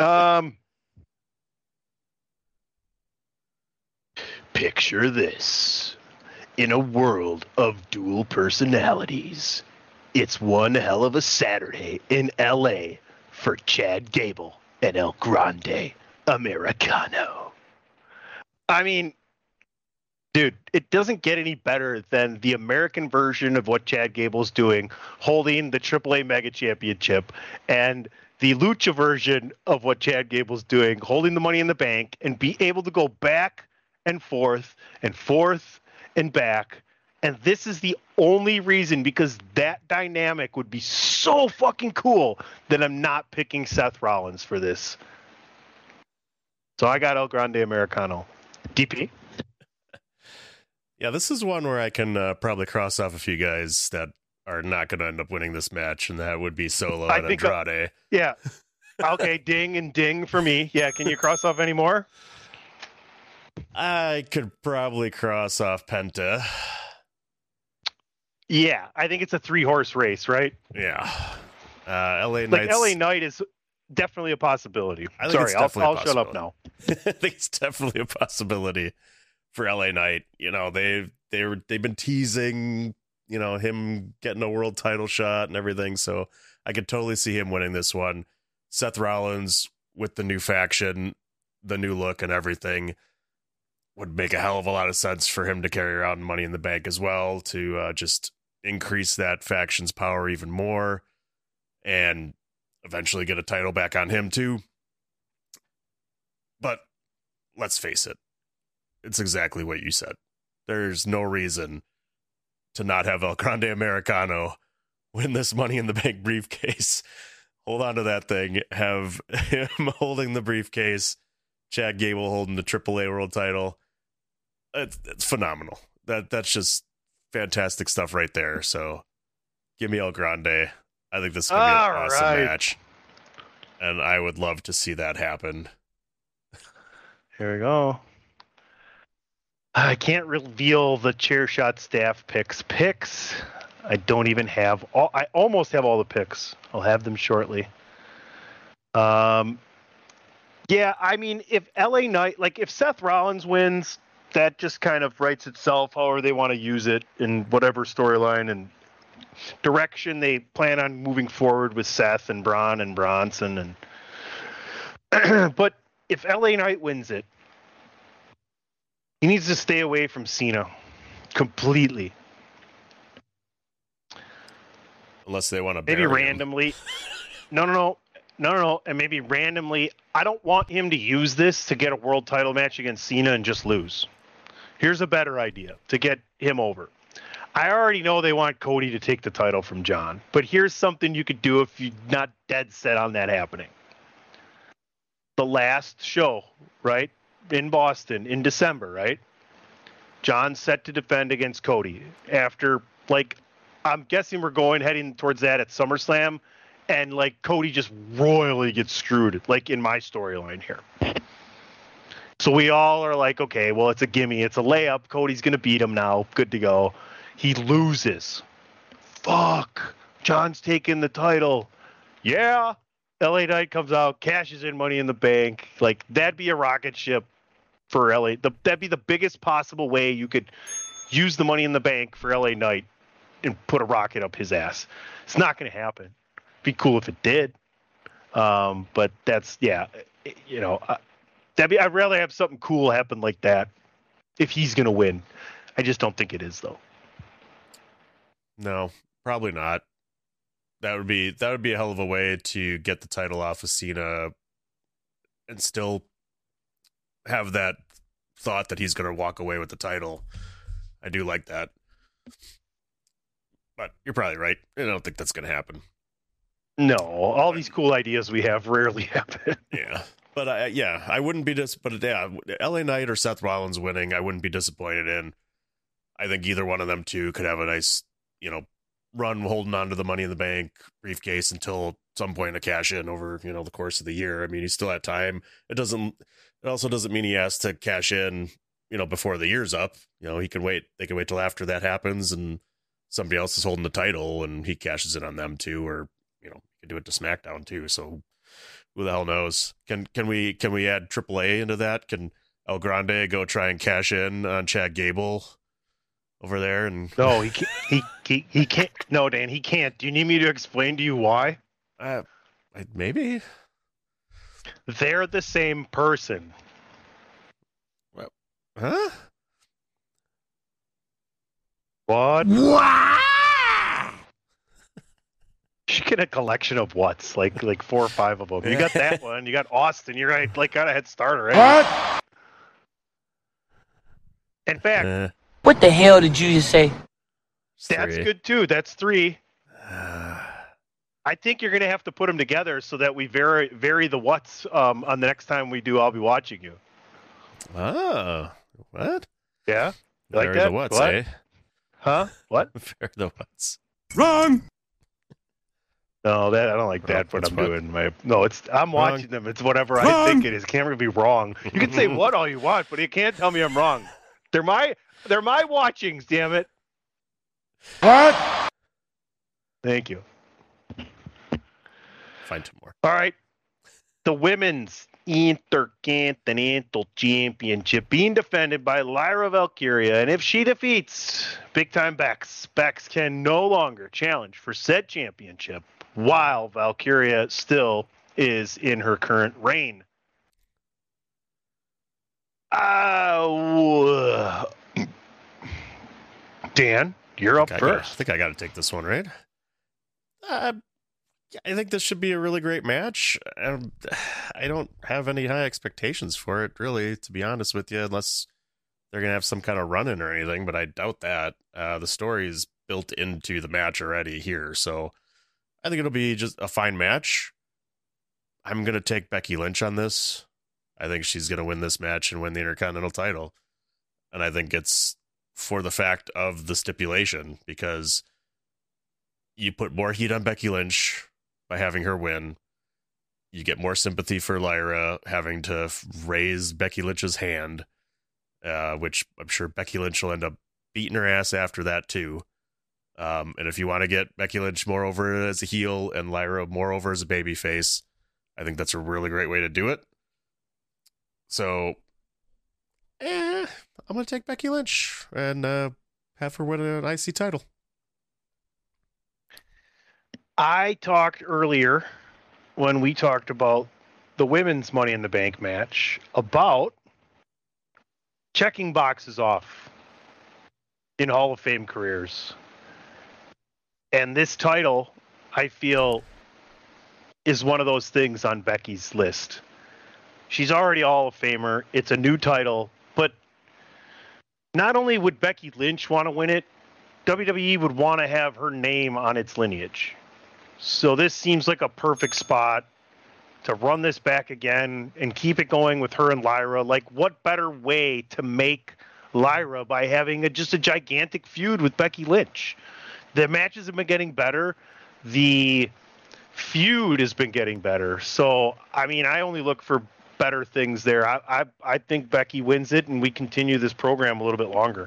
Picture this. In a world of dual personalities, it's one hell of a Saturday in LA for Chad Gable and El Grande Americano. I mean, dude, it doesn't get any better than the American version of what Chad Gable's doing, holding the AAA Mega Championship, and the Lucha version of what Chad Gable's doing, holding the Money in the Bank, and be able to go back and forth and back And this is the only reason, because that dynamic would be so fucking cool, that I'm not picking Seth Rollins for this. So I got El Grande Americano. DP? Yeah, this is one where I can probably cross off a few guys that are not going to end up winning this match, and that would be Solo and Andrade. Yeah. Okay, ding and ding for me. Yeah, can you cross off any more? I could probably cross off Penta. Yeah, I think it's a 3-horse race, right? Yeah. LA Knights. Like, LA Knight is definitely a possibility. Sorry, I'll shut up now. I think it's definitely a possibility for LA Knight. You know, they've been teasing, you know, him getting a world title shot and everything, so I could totally see him winning this one. Seth Rollins with the new faction, the new look and everything, would make a hell of a lot of sense for him to carry around Money in the Bank as well, to just increase that faction's power even more and eventually get a title back on him too. But let's face it, it's exactly what you said. There's no reason to not have El Grande Americano win this Money in the Bank briefcase. Hold on to that thing. Have him holding the briefcase, Chad Gable holding the AAA world title. It's phenomenal. That's just fantastic stuff right there. So give me El Grande. I think this is going to be an awesome match. And I would love to see that happen. Here we go. I can't reveal the chair shot staff picks. I don't even have all. I almost have all the picks. I'll have them shortly. Yeah, I mean, if LA Knight, like if Seth Rollins wins, that just kind of writes itself however they want to use it in whatever storyline and direction they plan on moving forward with Seth and Braun and Bronson. And but if LA Knight wins it, he needs to stay away from Cena completely. Unless they want to maybe randomly. No. And maybe randomly, I don't want him to use this to get a world title match against Cena and just lose. Here's a better idea to get him over. I already know they want Cody to take the title from John, but here's something you could do if you're not dead set on that happening. The last show, right, in Boston in December, right? John's set to defend against Cody after, like, I'm guessing we're heading towards that at SummerSlam, and, like, Cody just royally gets screwed, like, in my storyline here. So we all are like, okay, well, it's a gimme. It's a layup. Cody's going to beat him now. Good to go. He loses. Fuck. John's taking the title. Yeah. LA Knight comes out, cashes in Money in the Bank. Like, that'd be a rocket ship for LA. That'd be the biggest possible way you could use the Money in the Bank for LA Knight and put a rocket up his ass. It's not going to happen. It'd be cool if it did. But that's, yeah, you know, I'd rather have something cool happen like that if he's going to win. I just don't think it is, though. No, probably not. That would be a hell of a way to get the title off of Cena and still have that thought that he's going to walk away with the title. I do like that. But you're probably right. I don't think that's going to happen. No, all these cool ideas we have rarely happen. Yeah. But I wouldn't be LA Knight or Seth Rollins winning, I wouldn't be disappointed in. I think either one of them two could have a nice, you know, run holding on to the Money in the Bank briefcase until some point to cash in over, you know, the course of the year. I mean, he's still had time. It also doesn't mean he has to cash in, you know, before the year's up. You know, he can wait. They can wait till after that happens and somebody else is holding the title and he cashes in on them too, or, you know, he can do it to SmackDown too. So who the hell knows? Can we add AAA into that? Can El Grande go try and cash in on Chad Gable over there? And no, he can't. No, Dan, he can't. Do you need me to explain to you why? Maybe. They're the same person. Well, huh? What? Wow! You should get a collection of what's like 4 or 5 of them. You got that one. You got Austin. You're right. Like, got a head start already. What? In fact, what the hell did you just say? That's good too. That's 3. I think you're going to have to put them together so that we vary the what's on the next time we do I'll Be Watching You. Oh, what? Yeah? You like Vary that? the what's, What? eh? Huh? What? Vary the what's. Wrong. No, I don't like that. What I'm doing, I'm watching them. It's whatever I think it is. It can't really be wrong. You can say what all you want, but you can't tell me I'm wrong. They're my watchings. Damn it. What? Thank you. Find 2 more. All right. The Women's Intercontinental Championship being defended by Lyra Valkyria. And if she defeats Big Time Bex can no longer challenge for said championship while Valkyria still is in her current reign. Dan, you're up first. I think I got to take this one, right? I think this should be a really great match. I don't have any high expectations for it, really, to be honest with you, unless they're going to have some kind of run-in or anything, but I doubt that. The story is built into the match already here, so I think it'll be just a fine match. I'm going to take Becky Lynch on this. I think she's going to win this match and win the Intercontinental title. And I think it's for the fact of the stipulation, because you put more heat on Becky Lynch by having her win. You get more sympathy for Lyra having to raise Becky Lynch's hand, which I'm sure Becky Lynch will end up beating her ass after that too. And if you want to get Becky Lynch more over as a heel and Lyra more over as a babyface, I think that's a really great way to do it. So, I'm going to take Becky Lynch and have her win an IC title. I talked earlier when we talked about the women's Money in the Bank match about checking boxes off in Hall of Fame careers. And this title, I feel, is one of those things on Becky's list. She's already a Hall of Famer. It's a new title. But not only would Becky Lynch want to win it, WWE would want to have her name on its lineage. So this seems like a perfect spot to run this back again and keep it going with her and Lyra. Like, what better way to make Lyra by having just a gigantic feud with Becky Lynch? The matches have been getting better. The feud has been getting better. So, I mean, I only look for better things there. I think Becky wins it, and we continue this program a little bit longer.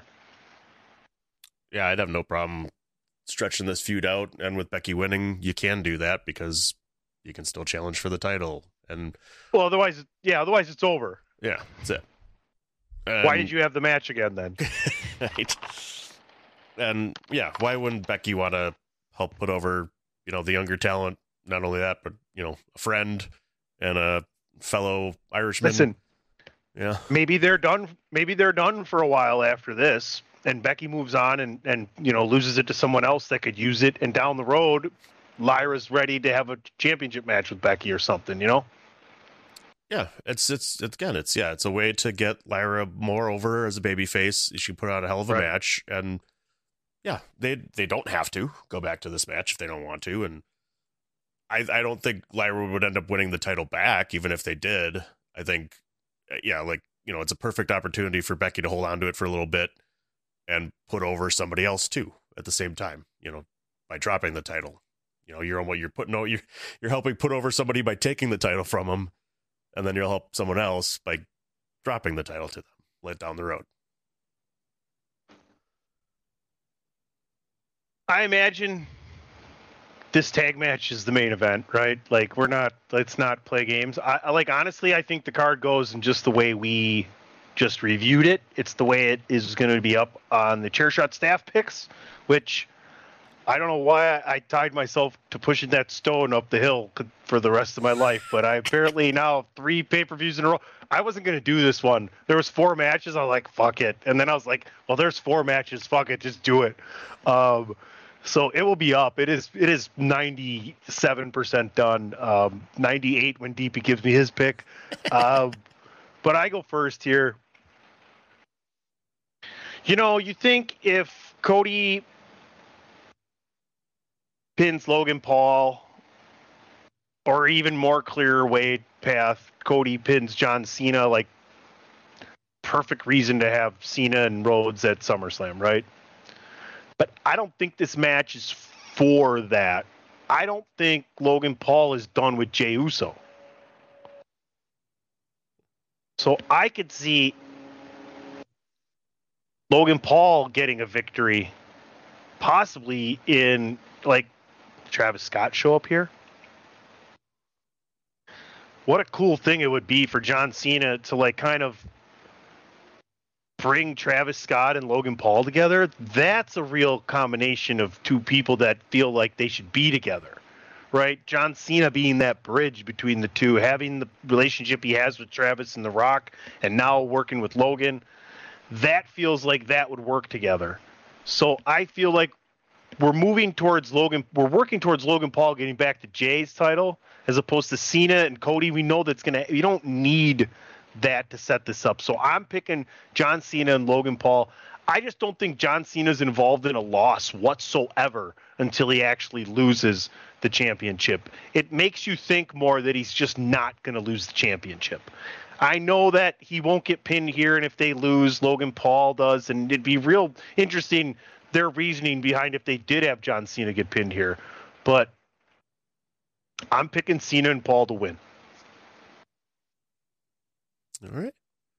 Yeah, I'd have no problem stretching this feud out, and with Becky winning, you can do that because you can still challenge for the title. And well, otherwise it's over. Yeah, that's it. Why did you have the match again then? Right. And yeah, why wouldn't Becky want to help put over, the younger talent? Not only that, but a friend and a fellow Irishman. Listen, yeah, maybe they're done. Maybe they're done for a while after this, and Becky moves on and loses it to someone else that could use it. And down the road, Lyra's ready to have a championship match with Becky or something. Yeah, it's a way to get Lyra more over as a babyface. She put out a hell of a match, and yeah, they don't have to go back to this match if they don't want to. And I don't think Lyra would end up winning the title back, even if they did. I think, it's a perfect opportunity for Becky to hold on to it for a little bit and put over somebody else too at the same time. By dropping the title, you're helping put over somebody by taking the title from them. And then you'll help someone else by dropping the title to them late down the road. I imagine this tag match is the main event, right? Like, let's not play games. Honestly, I think the card goes in just the way we just reviewed it. It's the way it is going to be up on the Chairshot staff picks, which I don't know why I tied myself to pushing that stone up the hill for the rest of my life, but I apparently now have 3 pay-per-views in a row. I wasn't going to do this one. There was 4 matches. I was like, fuck it. And then I was like, well, there's 4 matches. Fuck it. Just do it. So it will be up. It is 97% done. 98 when DP gives me his pick. But I go first here. You think if Cody pins Logan Paul, or even more clear way path, Cody pins John Cena, like perfect reason to have Cena and Rhodes at SummerSlam, right? But I don't think this match is for that. I don't think Logan Paul is done with Jey Uso. So I could see Logan Paul getting a victory, possibly in, like, Travis Scott show up here. What a cool thing it would be for John Cena to, like, kind of bring Travis Scott and Logan Paul together. That's a real combination of two people that feel like they should be together, right? John Cena being that bridge between the two, having the relationship he has with Travis and The Rock, and now working with Logan. That feels like that would work together. So I feel like we're working towards Logan Paul getting back to Jay's title, as opposed to Cena and Cody. We know you don't need that to set this up. So I'm picking John Cena and Logan Paul. I just don't think John Cena's involved in a loss whatsoever until he actually loses the championship. It makes you think more that he's just not going to lose the championship. I know that he won't get pinned here, and if they lose, Logan Paul does, and it'd be real interesting their reasoning behind if they did have John Cena get pinned here. But I'm picking Cena and Paul to win. All right.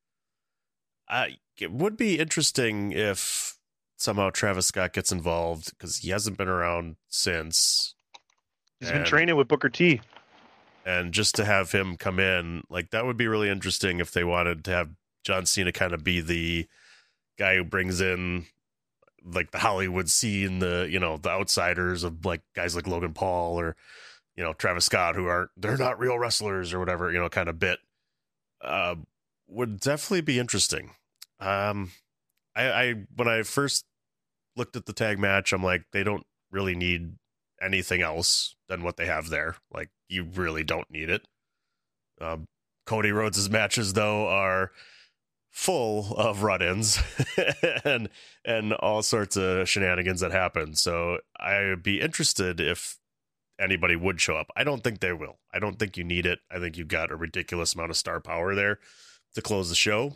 It would be interesting if somehow Travis Scott gets involved, because he hasn't been around since. He's been training with Booker T. And just to have him come in, like, that would be really interesting if they wanted to have John Cena kind of be the guy who brings in, like, the Hollywood scene, the outsiders of, like, guys like Logan Paul or, Travis Scott, they're not real wrestlers or whatever, kind of bit. Would definitely be interesting. I when I first looked at the tag match, I'm like, they don't really need anything else than what they have there. Like, you really don't need it. Cody Rhodes' matches, though, are full of run-ins and all sorts of shenanigans that happen. So I would be interested if anybody would show up. I don't think they will. I don't think you need it. I think you've got a ridiculous amount of star power there to close the show.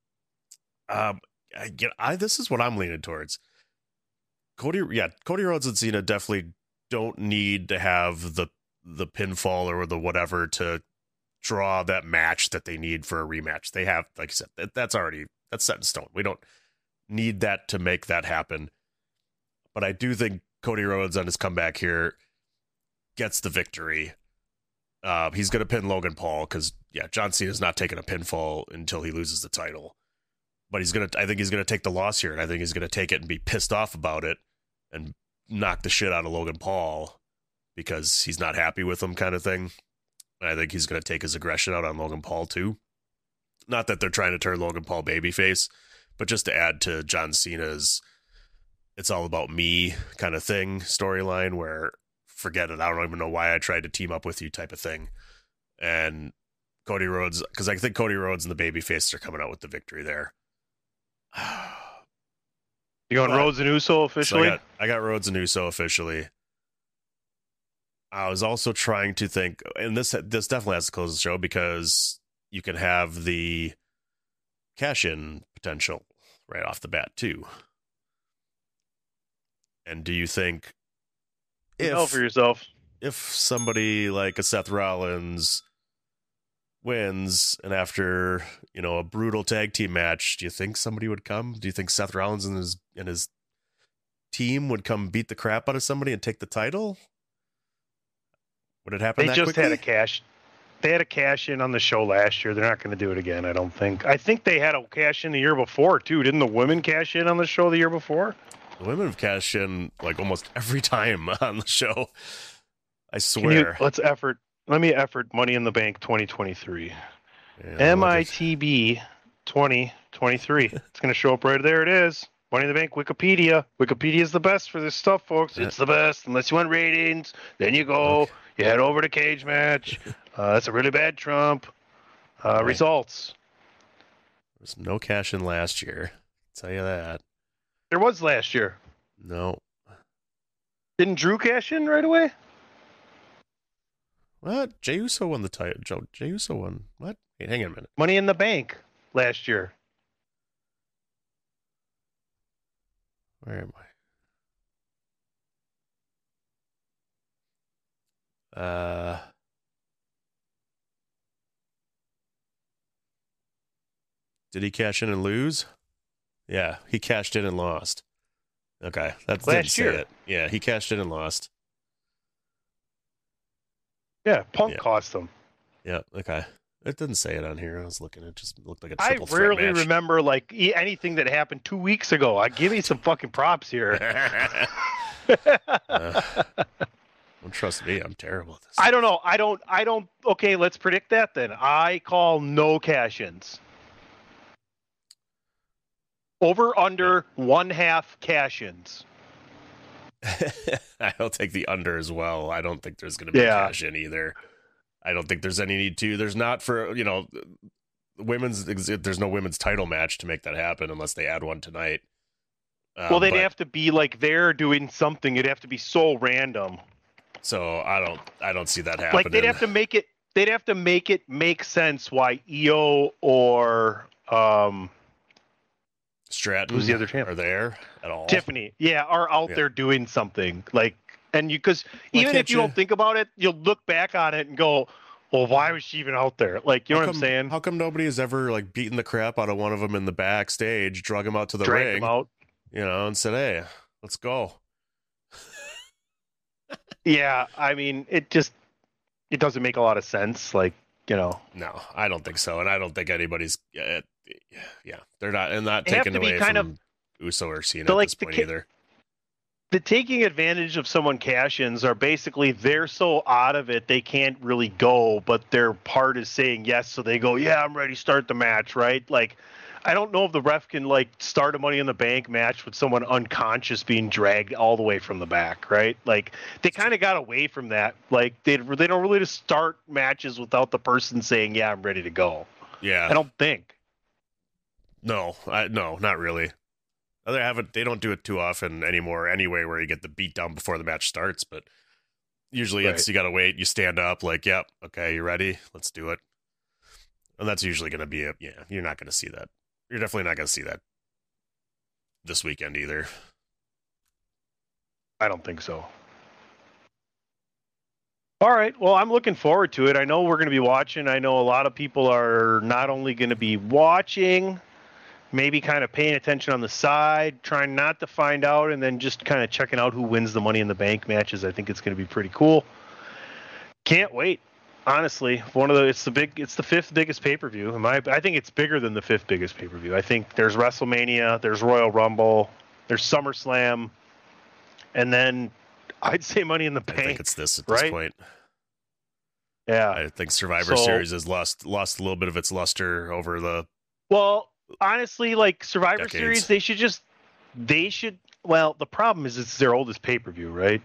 This is what I'm leaning towards. Cody Rhodes and Cena definitely don't need to have the pinfall or the whatever to draw that match that they need for a rematch. They have, like I said, that's set in stone. We don't need that to make that happen. But I do think Cody Rhodes on his comeback here gets the victory. He's going to pin Logan Paul because, John Cena's not taking a pinfall until he loses the title. But I think he's going to take the loss here, and I think he's going to take it and be pissed off about it and knock the shit out of Logan Paul because he's not happy with him, kind of thing. And I think he's going to take his aggression out on Logan Paul too. Not that they're trying to turn Logan Paul babyface, but just to add to John Cena's "it's all about me" kind of thing storyline where, forget it, I don't even know why I tried to team up with you type of thing. And Cody Rhodes, because I think Cody Rhodes and the babyface are coming out with the victory there. You going Rhodes and Uso officially? So I got Rhodes and Uso officially. I was also trying to think, and this definitely has to close the show because you can have the cash-in potential right off the bat too. And do you think for yourself, if somebody like a Seth Rollins wins and after a brutal tag team match, do you think somebody would come? Do you think Seth Rollins and his team would come beat the crap out of somebody and take the title? Would it happen that quickly? They had a cash in on the show last year. They're not going to do it again, I don't think. I think they had a cash in the year before too. Didn't the women cash in on the show the year before? The women have cashed in like almost every time on the show. I swear. Let me effort Money in the Bank 2023. MITB 2023. It's going to show up right there. It is. Money in the Bank Wikipedia. Wikipedia is the best for this stuff, folks. It's the best. Unless you want ratings, then you go. Okay. You head over to Cage Match. That's a really bad Trump. Results. There was no cash in last year. I'll tell you that. There was last year. No. Didn't Drew cash in right away? What? Jey Uso won the title. Jey Uso won. What? Wait, hang on a minute. Money in the Bank last year. Where am I? Did he cash in and lose? Yeah, he cashed in and lost. Okay, that's last year. It. Yeah, he cashed in and lost. Yeah, Punk cost him. Yeah, okay. It didn't say it on here. I was looking. It just looked like a I triple threat rarely match. remember like anything that happened 2 weeks ago. Give me some fucking props here. Don't trust me. I'm terrible at this. I don't know. I don't. Okay, let's predict that then. I call no cash-ins. Over under 1/2 cash-ins. I'll take the under as well. I don't think there's going to be a cash in either. I don't think there's any need to. There's not for, women's. There's no women's title match to make that happen unless they add one tonight. Well, they'd have to be like they're doing something. It'd have to be so random. So I don't see that happening. Like they'd have to make it. They'd have to make it make sense why Io or Stratton, who's the other champ, are there at all? Tiffany, are out there doing something like, and because even if you don't think about it, you'll look back on it and go, well, why was she even out there? Like, you know what I'm saying? How come nobody has ever like beaten the crap out of one of them in the backstage, drug him out to the ring, him out, and said, hey, let's go. Yeah, I mean, it doesn't make a lot of sense. Like, No, I don't think so, and I don't think anybody's. They're not, and not taking away from Uso or Cena at this point either. The taking advantage of someone cash-ins are basically they're so out of it they can't really go, but their part is saying yes, so they go, yeah, I'm ready to start the match, right? Like, I don't know if the ref can like start a Money in the Bank match with someone unconscious being dragged all the way from the back, right? Like they kind of got away from that. Like they don't really just start matches without the person saying, yeah, I'm ready to go. Yeah, I don't think. No, not really. They don't do it too often anymore anyway, where you get the beat down before the match starts, but usually it's you got to wait, you stand up like, yep, okay, you ready? Let's do it. And that's usually going to be you're not going to see that. You're definitely not going to see that this weekend either. I don't think so. All right. Well, I'm looking forward to it. I know we're going to be watching. I know a lot of people are not only going to be watching, maybe kind of paying attention on the side, trying not to find out, and then just kind of checking out who wins the Money in the Bank matches. I think it's going to be pretty cool. Can't wait. Honestly, it's the fifth biggest pay-per-view. I think it's bigger than the fifth biggest pay-per-view. I think there's WrestleMania, there's Royal Rumble, there's SummerSlam, and then I'd say Money in the Bank. I think it's this at this point. Yeah, I think Survivor Series has lost a little bit of its luster over the. Well, honestly, like Survivor decades. Series, they should. Well, the problem is it's their oldest pay-per-view, right?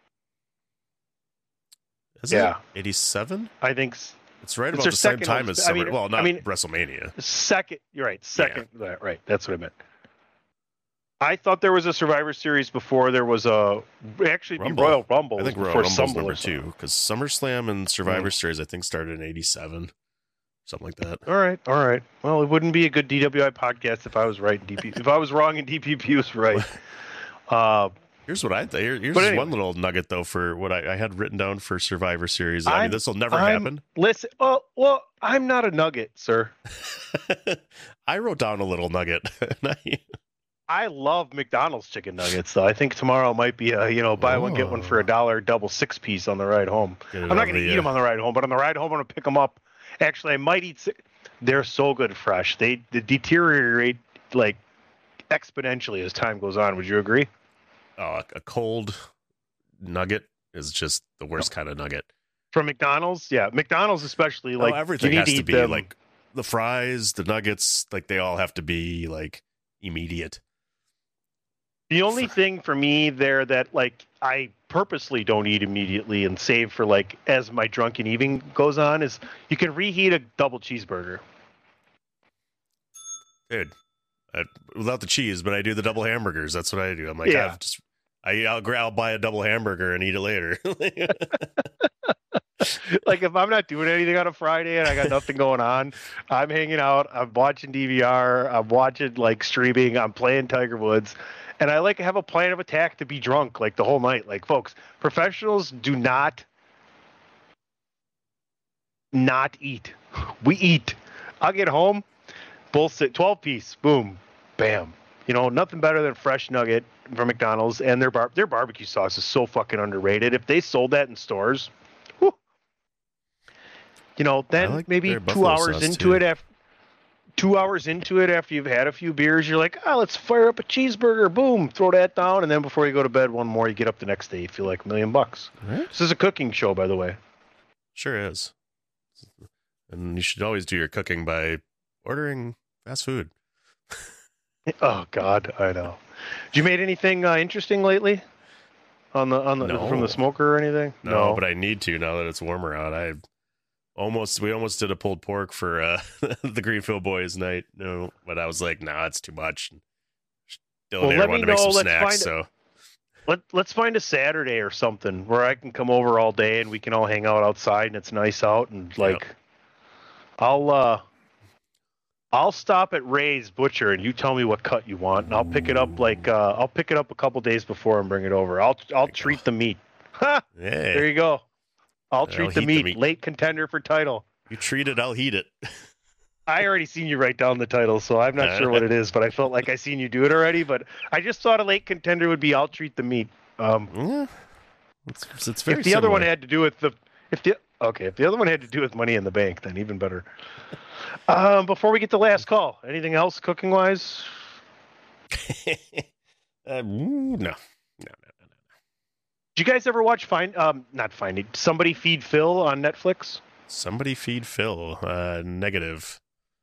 Is it 87? I think it's right about the same time as WrestleMania. Second, you're right. Second, right. That's what I meant. I thought there was a Survivor Series before there was Royal Rumble. I think Royal Rumble's number 2 because SummerSlam and Survivor Series I think started in 87, something like that. All right. Well, it wouldn't be a good DWI podcast if I was right. If I was wrong and DPP was right. Here's what I think. Here's one little nugget, though, for what I had written down for Survivor Series. I mean, this will never happen. Listen, well, I'm not a nugget, sir. I wrote down a little nugget. I love McDonald's chicken nuggets, though. I think tomorrow might be a, buy one, get one for $1 double 6-piece on the ride home. I'm not going to eat them on the ride home, but on the ride home, I'm going to pick them up. Actually, I might eat. They're so good fresh. They deteriorate like exponentially as time goes on. Would you agree? Oh, a cold nugget is just the worst kind of nugget. From McDonald's? Yeah, McDonald's especially. Like everything has to be like the fries, the nuggets, like they all have to be like immediate. The only thing for me there that like I purposely don't eat immediately and save for like as my drunken evening goes on is you can reheat a double cheeseburger. Dude, without the cheese, but I do the double hamburgers. That's what I do. I'm like, I'll buy a double hamburger and eat it later. Like if I'm not doing anything on a Friday and I got nothing going on, I'm hanging out, I'm watching DVR, I'm watching like streaming, I'm playing Tiger Woods, and I like have a plan of attack to be drunk like the whole night. Like folks, professionals do not eat. We eat. I'll get home, bullshit, 12-piece, boom, bam. You know, nothing better than fresh nugget from McDonald's, and their barbecue sauce is so fucking underrated. If they sold that in stores, whew, you know, then like maybe 2 hours into it, 2 hours into it after you've had a few beers, you're like, let's fire up a cheeseburger, boom, throw that down, and then before you go to bed, one more, you get up the next day, you feel like $1 million. Right. This is a cooking show, by the way. Sure is. And you should always do your cooking by ordering fast food. Oh God, I know. Did you made anything interesting lately on the No. from the smoker or anything? No, but I need to now that it's warmer out. We almost did a pulled pork for the Greenfield Boys night. No, but I was like, nah, it's too much. Dylan here wanted to make some snacks, so let's find a Saturday or something where I can come over all day and we can all hang out outside and it's nice out and like I'll stop at Ray's Butcher and you tell me what cut you want and I'll pick it up a couple days before and bring it over. I'll treat the meat. Ha! Hey. There you go. I'll treat the meat. Late contender for title. You treat it, I'll heat it. I already seen you write down the title, so I'm not sure what it is, but I felt like I seen you do it already. But I just thought a late contender would be I'll treat the meat. It's very if the other one had to do with if the other one had to do with Money in the Bank, then even better. Before we get the last call, anything else cooking wise? No. Did you guys ever watch Somebody Feed Phil on Netflix? Somebody Feed Phil. Negative.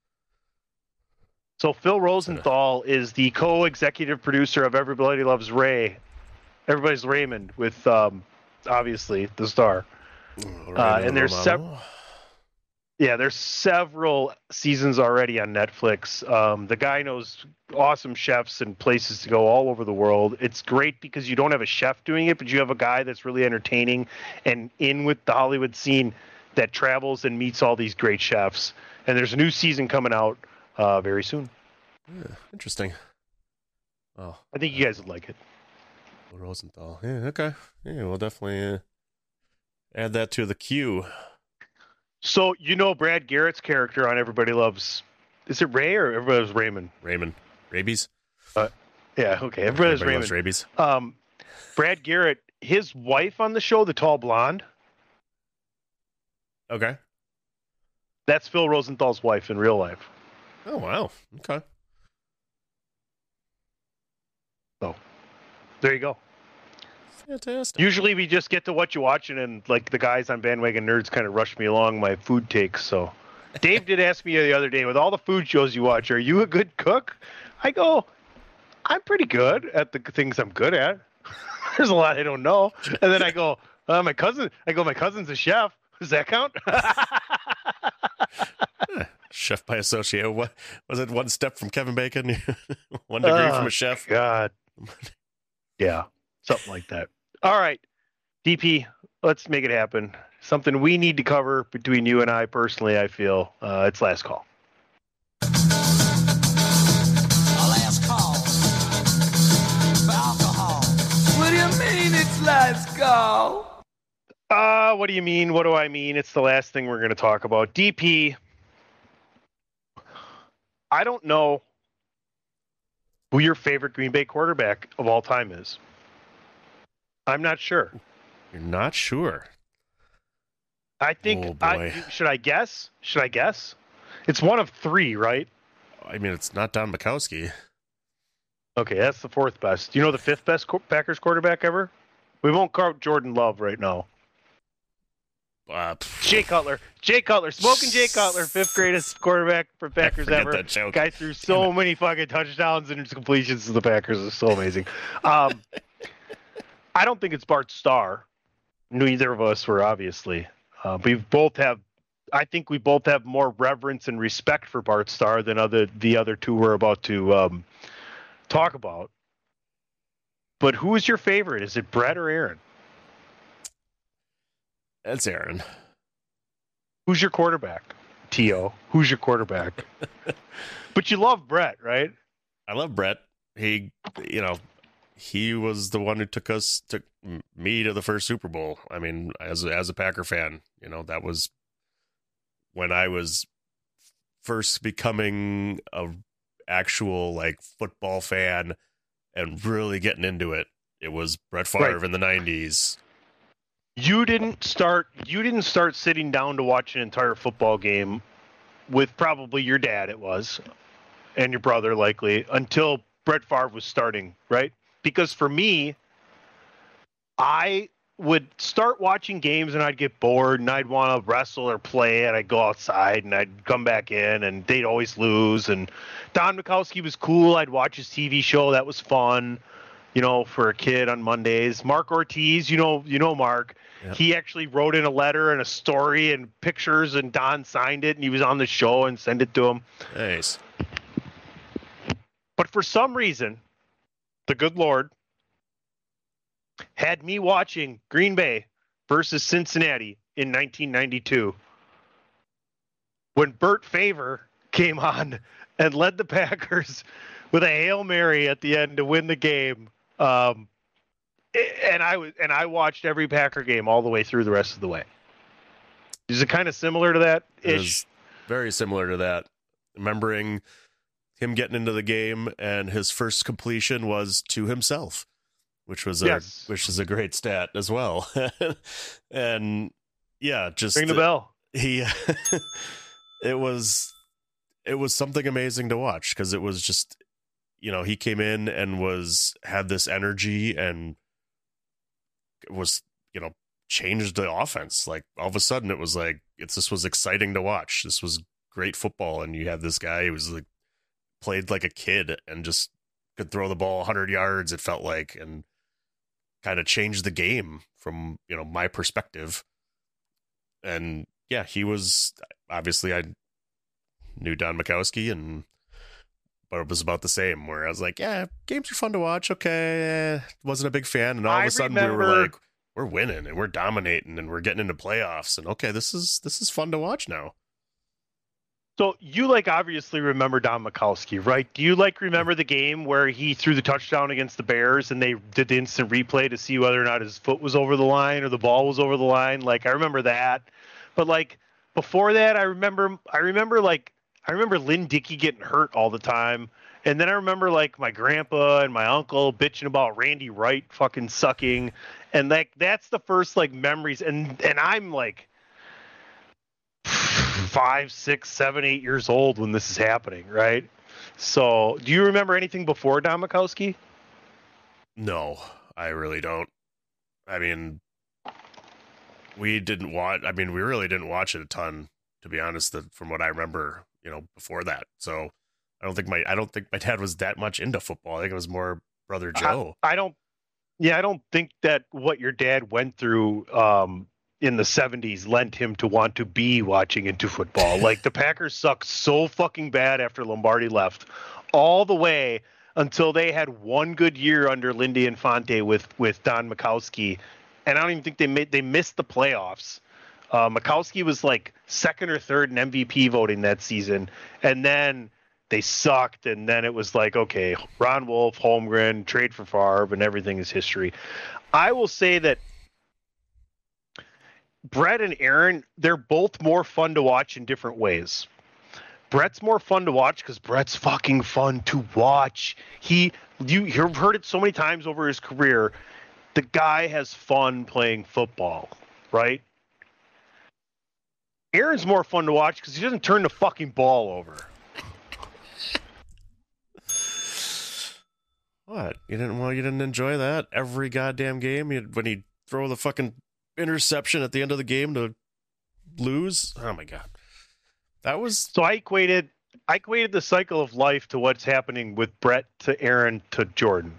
So Phil Rosenthal is the co-executive producer of Everybody Loves Ray. Everybody's Raymond with obviously the star. And there's several seasons already on Netflix. The guy knows awesome chefs and places to go all over the world. It's great because you don't have a chef doing it, but you have a guy that's really entertaining and in with the Hollywood scene that travels and meets all these great chefs. And there's a new season coming out very soon. Yeah, interesting. Oh, I think you guys would like it. Rosenthal. Yeah, okay. Yeah, we'll definitely add that to the queue. So, you know Brad Garrett's character on Everybody Loves... Is it Ray or Everybody Loves Raymond? Raymond. Rabies? Yeah, okay. Everybody Loves Raymond. Rabies. Brad Garrett, his wife on the show, the tall blonde. Okay. That's Phil Rosenthal's wife in real life. Oh, wow. Okay. So, there you go. Fantastic. Usually we just get to what you're watching and like the guys on Bandwagon Nerds kind of rush me along my food takes. So Dave did ask me the other day, with all the food shows you watch, are you a good cook? I go, I'm pretty good at the things I'm good at. There's a lot I don't know. And then I go, my cousin's a chef. Does that count? Chef by association. What was it? One step from Kevin Bacon, 1 degree from a chef. God. Yeah. Something like that. All right, DP, let's make it happen. Something we need to cover between you and I personally, I feel. It's last call. Last call for alcohol. What do you mean it's last call? What do you mean? What do I mean? It's the last thing we're going to talk about. DP, I don't know who your favorite Green Bay quarterback of all time is. I'm not sure. You're not sure? I think. Should I guess? It's one of three, right? I mean, it's not Don Majkowski. Okay, that's the fourth best. Do you know the fifth best Packers quarterback ever? We won't count Jordan Love right now. Jay Cutler, smoking Jay Cutler, fifth greatest quarterback for Packers ever. That joke. Guy threw so many fucking touchdowns and completions to the Packers. It's so amazing. I don't think it's Bart Starr. Neither of us were, obviously. I think we both have more reverence and respect for Bart Starr than the other two we're about to talk about. But who is your favorite? Is it Brett or Aaron? It's Aaron. Who's your quarterback? T.O. Who's your quarterback? But you love Brett, right? I love Brett. He was the one who took me to the first Super Bowl. I mean, as a Packer fan, that was when I was first becoming a actual football fan and really getting into it. It was Brett Favre in the 90s. You didn't start sitting down to watch an entire football game with probably your dad, it was, and your brother likely, until Brett Favre was starting, right? Because for me, I would start watching games and I'd get bored and I'd want to wrestle or play, and I'd go outside and I'd come back in and they'd always lose. And Don Mikowski was cool. I'd watch his TV show. That was fun, for a kid on Mondays. Mark Ortiz, Mark. Yep. He actually wrote in a letter and a story and pictures, and Don signed it, and he was on the show and sent it to him. Nice. But for some reason, the good Lord had me watching Green Bay versus Cincinnati in 1992 when Bert Favre came on and led the Packers with a Hail Mary at the end to win the game. And I watched every Packer game all the way through the rest of the way. Is it kind of similar to that? It is very similar to that. Remembering him getting into the game and his first completion was to himself, which is a great stat as well. And yeah, just ring the bell. It was something amazing to watch, because it was just, he came in and had this energy and was, changed the offense. Like, all of a sudden it was this was exciting to watch. This was great football. And you had this guy who was played like a kid and just could throw the ball 100 yards, it felt like, and kind of changed the game from, my perspective. And yeah, he was, obviously I knew Don Mikowski, but it was about the same, where I was like, yeah, games are fun to watch. Okay. Wasn't a big fan. And all of a sudden we were like, we're winning and we're dominating and we're getting into playoffs, and okay, this is fun to watch now. So you obviously remember Don Mikowski, right? Do you remember the game where he threw the touchdown against the Bears and they did the instant replay to see whether or not his foot was over the line or the ball was over the line? I remember that. But before that, I remember Lynn Dickey getting hurt all the time. And then I remember my grandpa and my uncle bitching about Randy Wright fucking sucking. And that's the first memories. And I'm 5, 6, 7, 8 years old when this is happening, right? So do you remember anything before Don Mikowski? No, I really don't. I mean, we really didn't watch it a ton, to be honest, from what I remember, before that. So I don't think my dad was that much into football. I think it was more Brother Joe. I don't think that what your dad went through in the 70s lent him to want to be watching into football. The Packers sucked so fucking bad after Lombardi left, all the way until they had one good year under Lindy Infante with Don Mikowski. And I don't even think they missed the playoffs. Mikowski was second or third in MVP voting that season. And then they sucked. And then it was okay, Ron Wolf, Holmgren, trade for Favre, and everything is history. I will say that Brett and Aaron, they're both more fun to watch in different ways. Brett's more fun to watch because Brett's fucking fun to watch. You've heard it so many times over his career. The guy has fun playing football, right? Aaron's more fun to watch because he doesn't turn the fucking ball over. What? You didn't enjoy that every goddamn game when he'd throw the fucking interception at the end of the game to lose? Oh my god. That was so I equated the cycle of life to what's happening with Brett to Aaron to Jordan.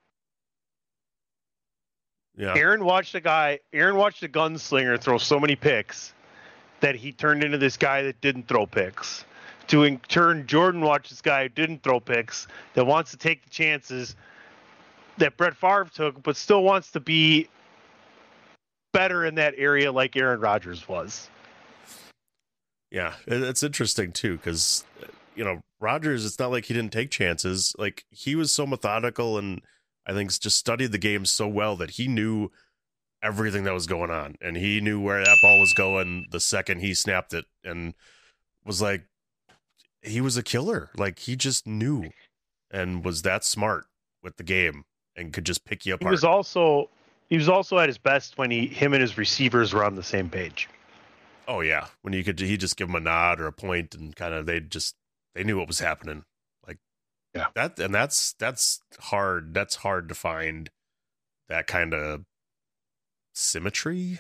Yeah. Aaron watched a gunslinger throw so many picks that he turned into this guy that didn't throw picks. To in turn, Jordan watched this guy who didn't throw picks, that wants to take the chances, that Brett Favre took, but still wants to be better in that area like Aaron Rodgers was. Yeah, it's interesting too, because Rodgers, it's not like he didn't take chances. Like, he was so methodical and I think just studied the game so well that he knew everything that was going on, and he knew where that ball was going the second he snapped it, and was like, he was a killer. Like, he just knew and was that smart with the game and could just pick you apart. He was also at his best when him and his receivers were on the same page. Oh yeah, when he just give him a nod or a point, and kind of they knew what was happening. Like, yeah, that's hard. That's hard to find, that kind of synergy.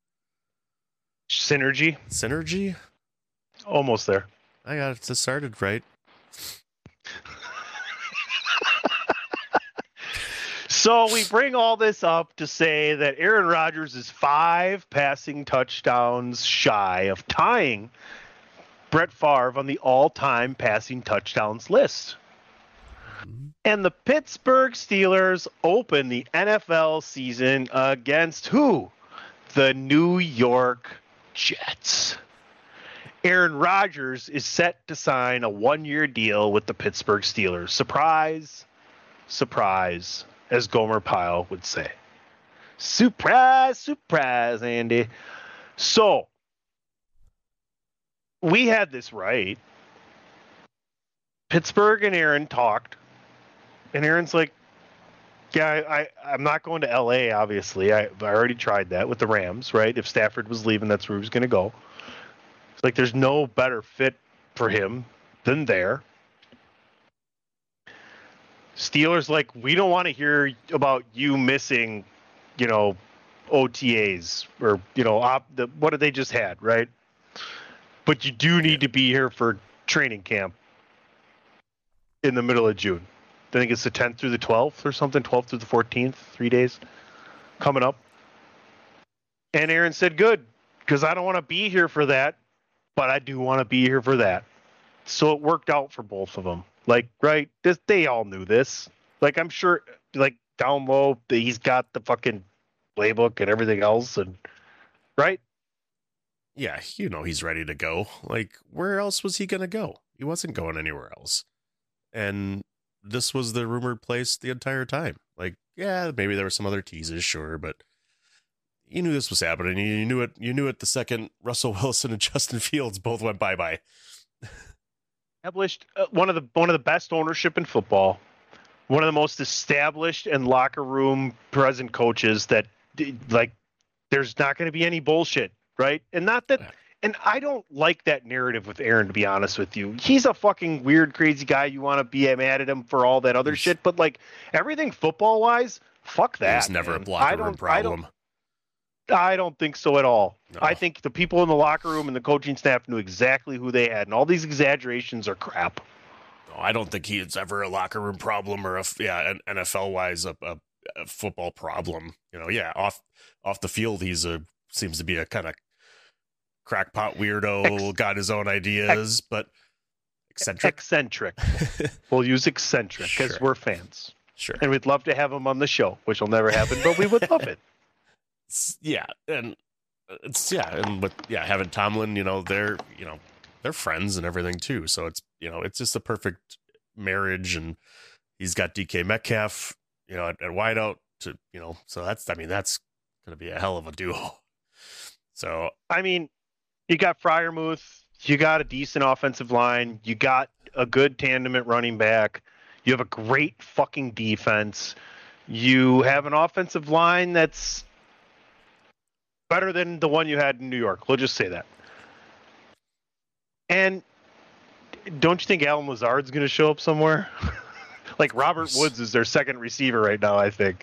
Almost there. I got it started right. So we bring all this up to say that Aaron Rodgers is 5 passing touchdowns shy of tying Brett Favre on the all-time passing touchdowns list. And the Pittsburgh Steelers open the NFL season against who? The New York Jets. Aaron Rodgers is set to sign a 1-year deal with the Pittsburgh Steelers. Surprise, surprise, as Gomer Pyle would say. Surprise, surprise, Andy. So, we had this right. Pittsburgh and Aaron talked, and Aaron's like, yeah, I'm not going to L.A., obviously. I already tried that with the Rams, right? If Stafford was leaving, that's where he was going to go. It's like there's no better fit for him than there. Steelers, like, we don't want to hear about you missing, OTAs or, what did they just had, right? But you do need to be here for training camp in the middle of June. I think it's the 10th through the 12th or something, 12th through the 14th, 3 days coming up. And Aaron said, good, because I don't want to be here for that, but I do want to be here for that. So it worked out for both of them. Like, right, they all knew this. Like, I'm sure, like, down low, he's got the fucking playbook and everything else, and right? Yeah, he's ready to go. Like, where else was he going to go? He wasn't going anywhere else. And this was the rumored place the entire time. Like, yeah, maybe there were some other teases, sure, but you knew this was happening. You knew it the second Russell Wilson and Justin Fields both went bye-bye. Established one of the best ownership in football, one of the most established and locker room present coaches that, like, there's not going to be any bullshit, right? And not that, and I don't like that narrative with Aaron, to be honest with you. He's a fucking weird, crazy guy. You want to be mad at him for all that other shit, but like everything football wise, fuck that. There's never a locker room problem. I don't think so at all. No. I think the people in the locker room and the coaching staff knew exactly who they had, and all these exaggerations are crap. No, I don't think he's ever a locker room problem or an NFL-wise a football problem. Off the field seems to be a kind of crackpot weirdo, got his own ideas, but eccentric. We'll use eccentric because we're fans. Sure. And we'd love to have him on the show, which will never happen, but we would love it. And with having Tomlin, they're friends and everything too. So it's just a perfect marriage, and he's got DK Metcalf, at wideout so that's going to be a hell of a duo. So, you got Freiermuth, you got a decent offensive line, you got a good tandem at running back, you have a great fucking defense, you have an offensive line that's better than the one you had in New York. We'll just say that. And don't you think Alan Lazard's going to show up somewhere? Like Robert Woods is their second receiver right now, I think.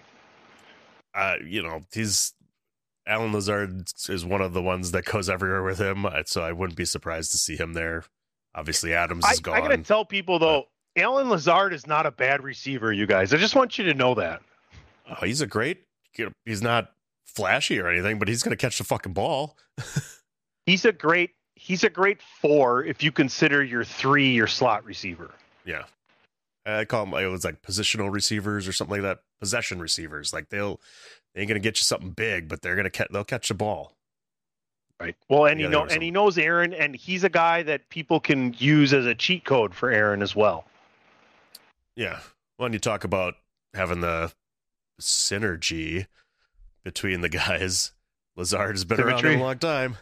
Alan Lazard is one of the ones that goes everywhere with him, so I wouldn't be surprised to see him there. Obviously, Adams is gone. I got to tell people, though, Alan Lazard is not a bad receiver, you guys. I just want you to know that. Oh, he's not flashy or anything, but he's going to catch the fucking ball. He's a great 4 if you consider your 3 your slot receiver. Yeah. I call them, it was like positional receivers or something like that. Possession receivers. Like they ain't going to get you something big, but they'll catch the ball. Right. Well, and he knows Aaron, and he's a guy that people can use as a cheat code for Aaron as well. Yeah. When you talk about having the synergy between the guys, Lazard has been around in a long time.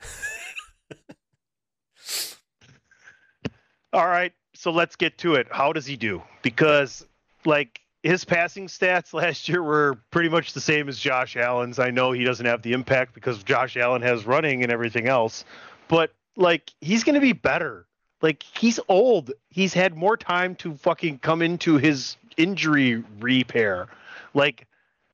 All right, so let's get to it. How does he do? Because, like, his passing stats last year were pretty much the same as Josh Allen's. I know he doesn't have the impact because Josh Allen has running and everything else, but, like, he's going to be better. Like, he's old. He's had more time to fucking come into his injury repair. Like,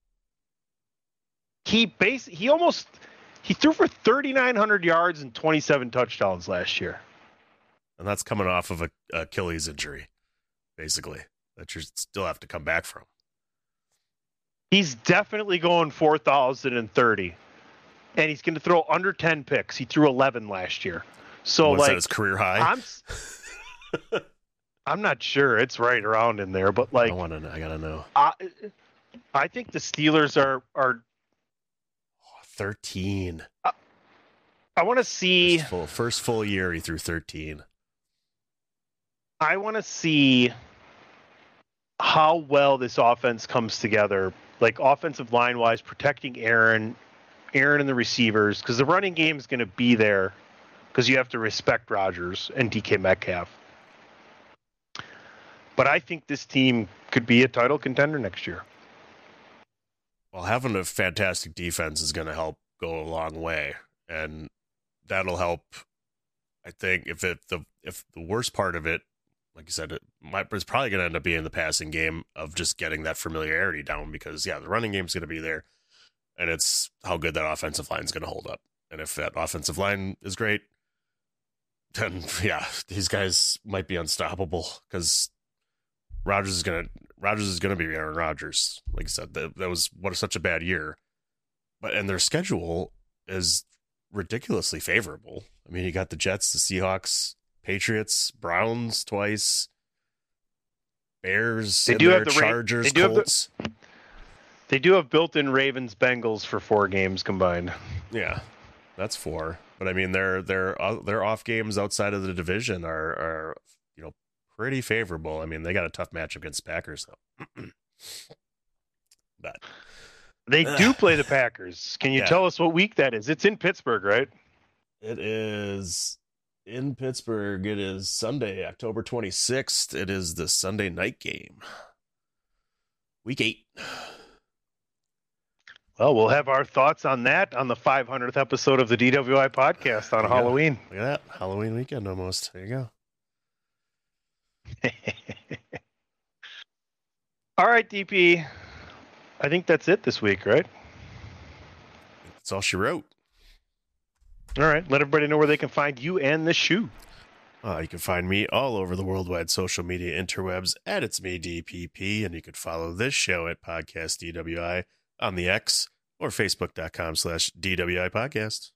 he threw for 3,900 yards and 27 touchdowns last year. And that's coming off of a Achilles injury, basically, that you still have to come back from. He's definitely going 4,030, and he's going to throw under 10 picks. He threw 11 last year. So, what's that, his career high? I'm not sure. It's right around in there, but like, I gotta know. I think the Steelers are 13. I want to see first full year he threw 13. I want to see how well this offense comes together, like offensive line wise, protecting Aaron and the receivers, because the running game is going to be there because you have to respect Rodgers and DK Metcalf. But I think this team could be a title contender next year. Well, having a fantastic defense is going to help go a long way, and that'll help. I think if the worst part of it, like you said, it's probably going to end up being the passing game of just getting that familiarity down, because the running game is going to be there, and it's how good that offensive line is going to hold up. And if that offensive line is great, then these guys might be unstoppable, because Rodgers is going to be Aaron Rodgers. Like I said, that was such a bad year, and their schedule is ridiculously favorable. I mean, you got the Jets, the Seahawks, Patriots, Browns twice, Bears, Chargers, Colts. They do have built-in Ravens, Bengals for 4 games combined. Yeah, that's 4. But I mean, their off games outside of the division are pretty favorable. I mean, they got a tough matchup against Packers though. But they do play the Packers. Can you tell us what week that is? It's in Pittsburgh, right? It is in Pittsburgh. It is Sunday, October 26th. It is the Sunday night game. Week 8. Well, we'll have our thoughts on that on the 500th episode of the DWI podcast on Halloween. Look at that. Halloween weekend almost. There you go. All right, DP. I think that's it this week, right? That's all she wrote. All right. Let everybody know where they can find you and the shoe. You can find me all over the worldwide social media interwebs at It's Me DPP, and you can follow this show at Podcast DWI on the X or Facebook.com/DWI Podcast.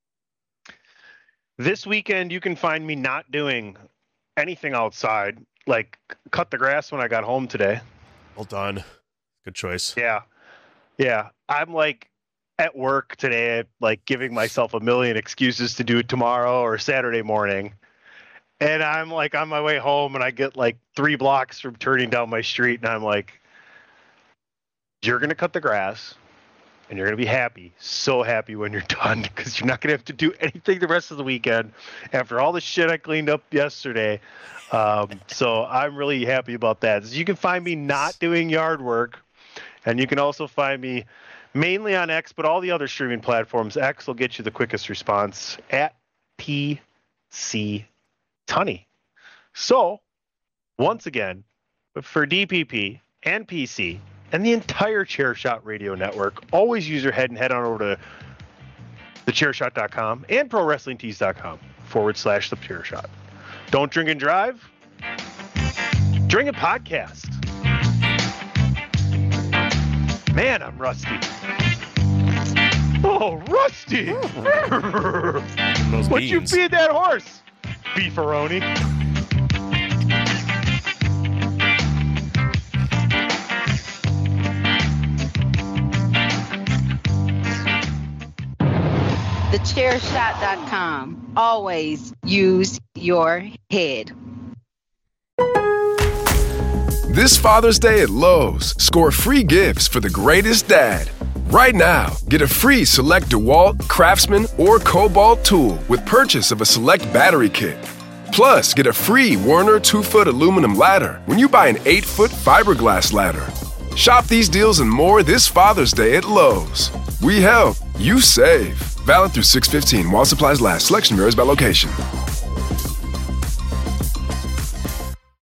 This weekend, you can find me not doing anything outside, like cut the grass when I got home today. Well done. Good choice. Yeah. I'm like at work today, like giving myself a million excuses to do it tomorrow or Saturday morning. And I'm like on my way home and I get like 3 blocks from turning down my street. And I'm like, you're going to cut the grass and you're going to be happy, so happy when you're done, because you're not going to have to do anything the rest of the weekend after all the shit I cleaned up yesterday. So I'm really happy about that. So you can find me not doing yard work, and you can also find me mainly on X, but all the other streaming platforms. X will get you the quickest response at PC Tunney. So once again, for DPP and PC and the entire Chairshot Radio Network, always use your head and head on over to thechairshot.com and prowrestlingtees.com/thechairshot. Don't drink and drive. Drink and podcast. Man, I'm rusty. Oh, Rusty! What'd you feed that horse? Beefaroni. TheChairShot.com. Always use your head. This Father's Day at Lowe's, score free gifts for the greatest dad. Right now, get a free select DeWalt, Craftsman, or Cobalt tool with purchase of a select battery kit. Plus, get a free Werner 2-foot aluminum ladder when you buy an 8-foot fiberglass ladder. Shop these deals and more this Father's Day at Lowe's. We help, you save. Valid through 6/15 while supplies last. Selection varies by location.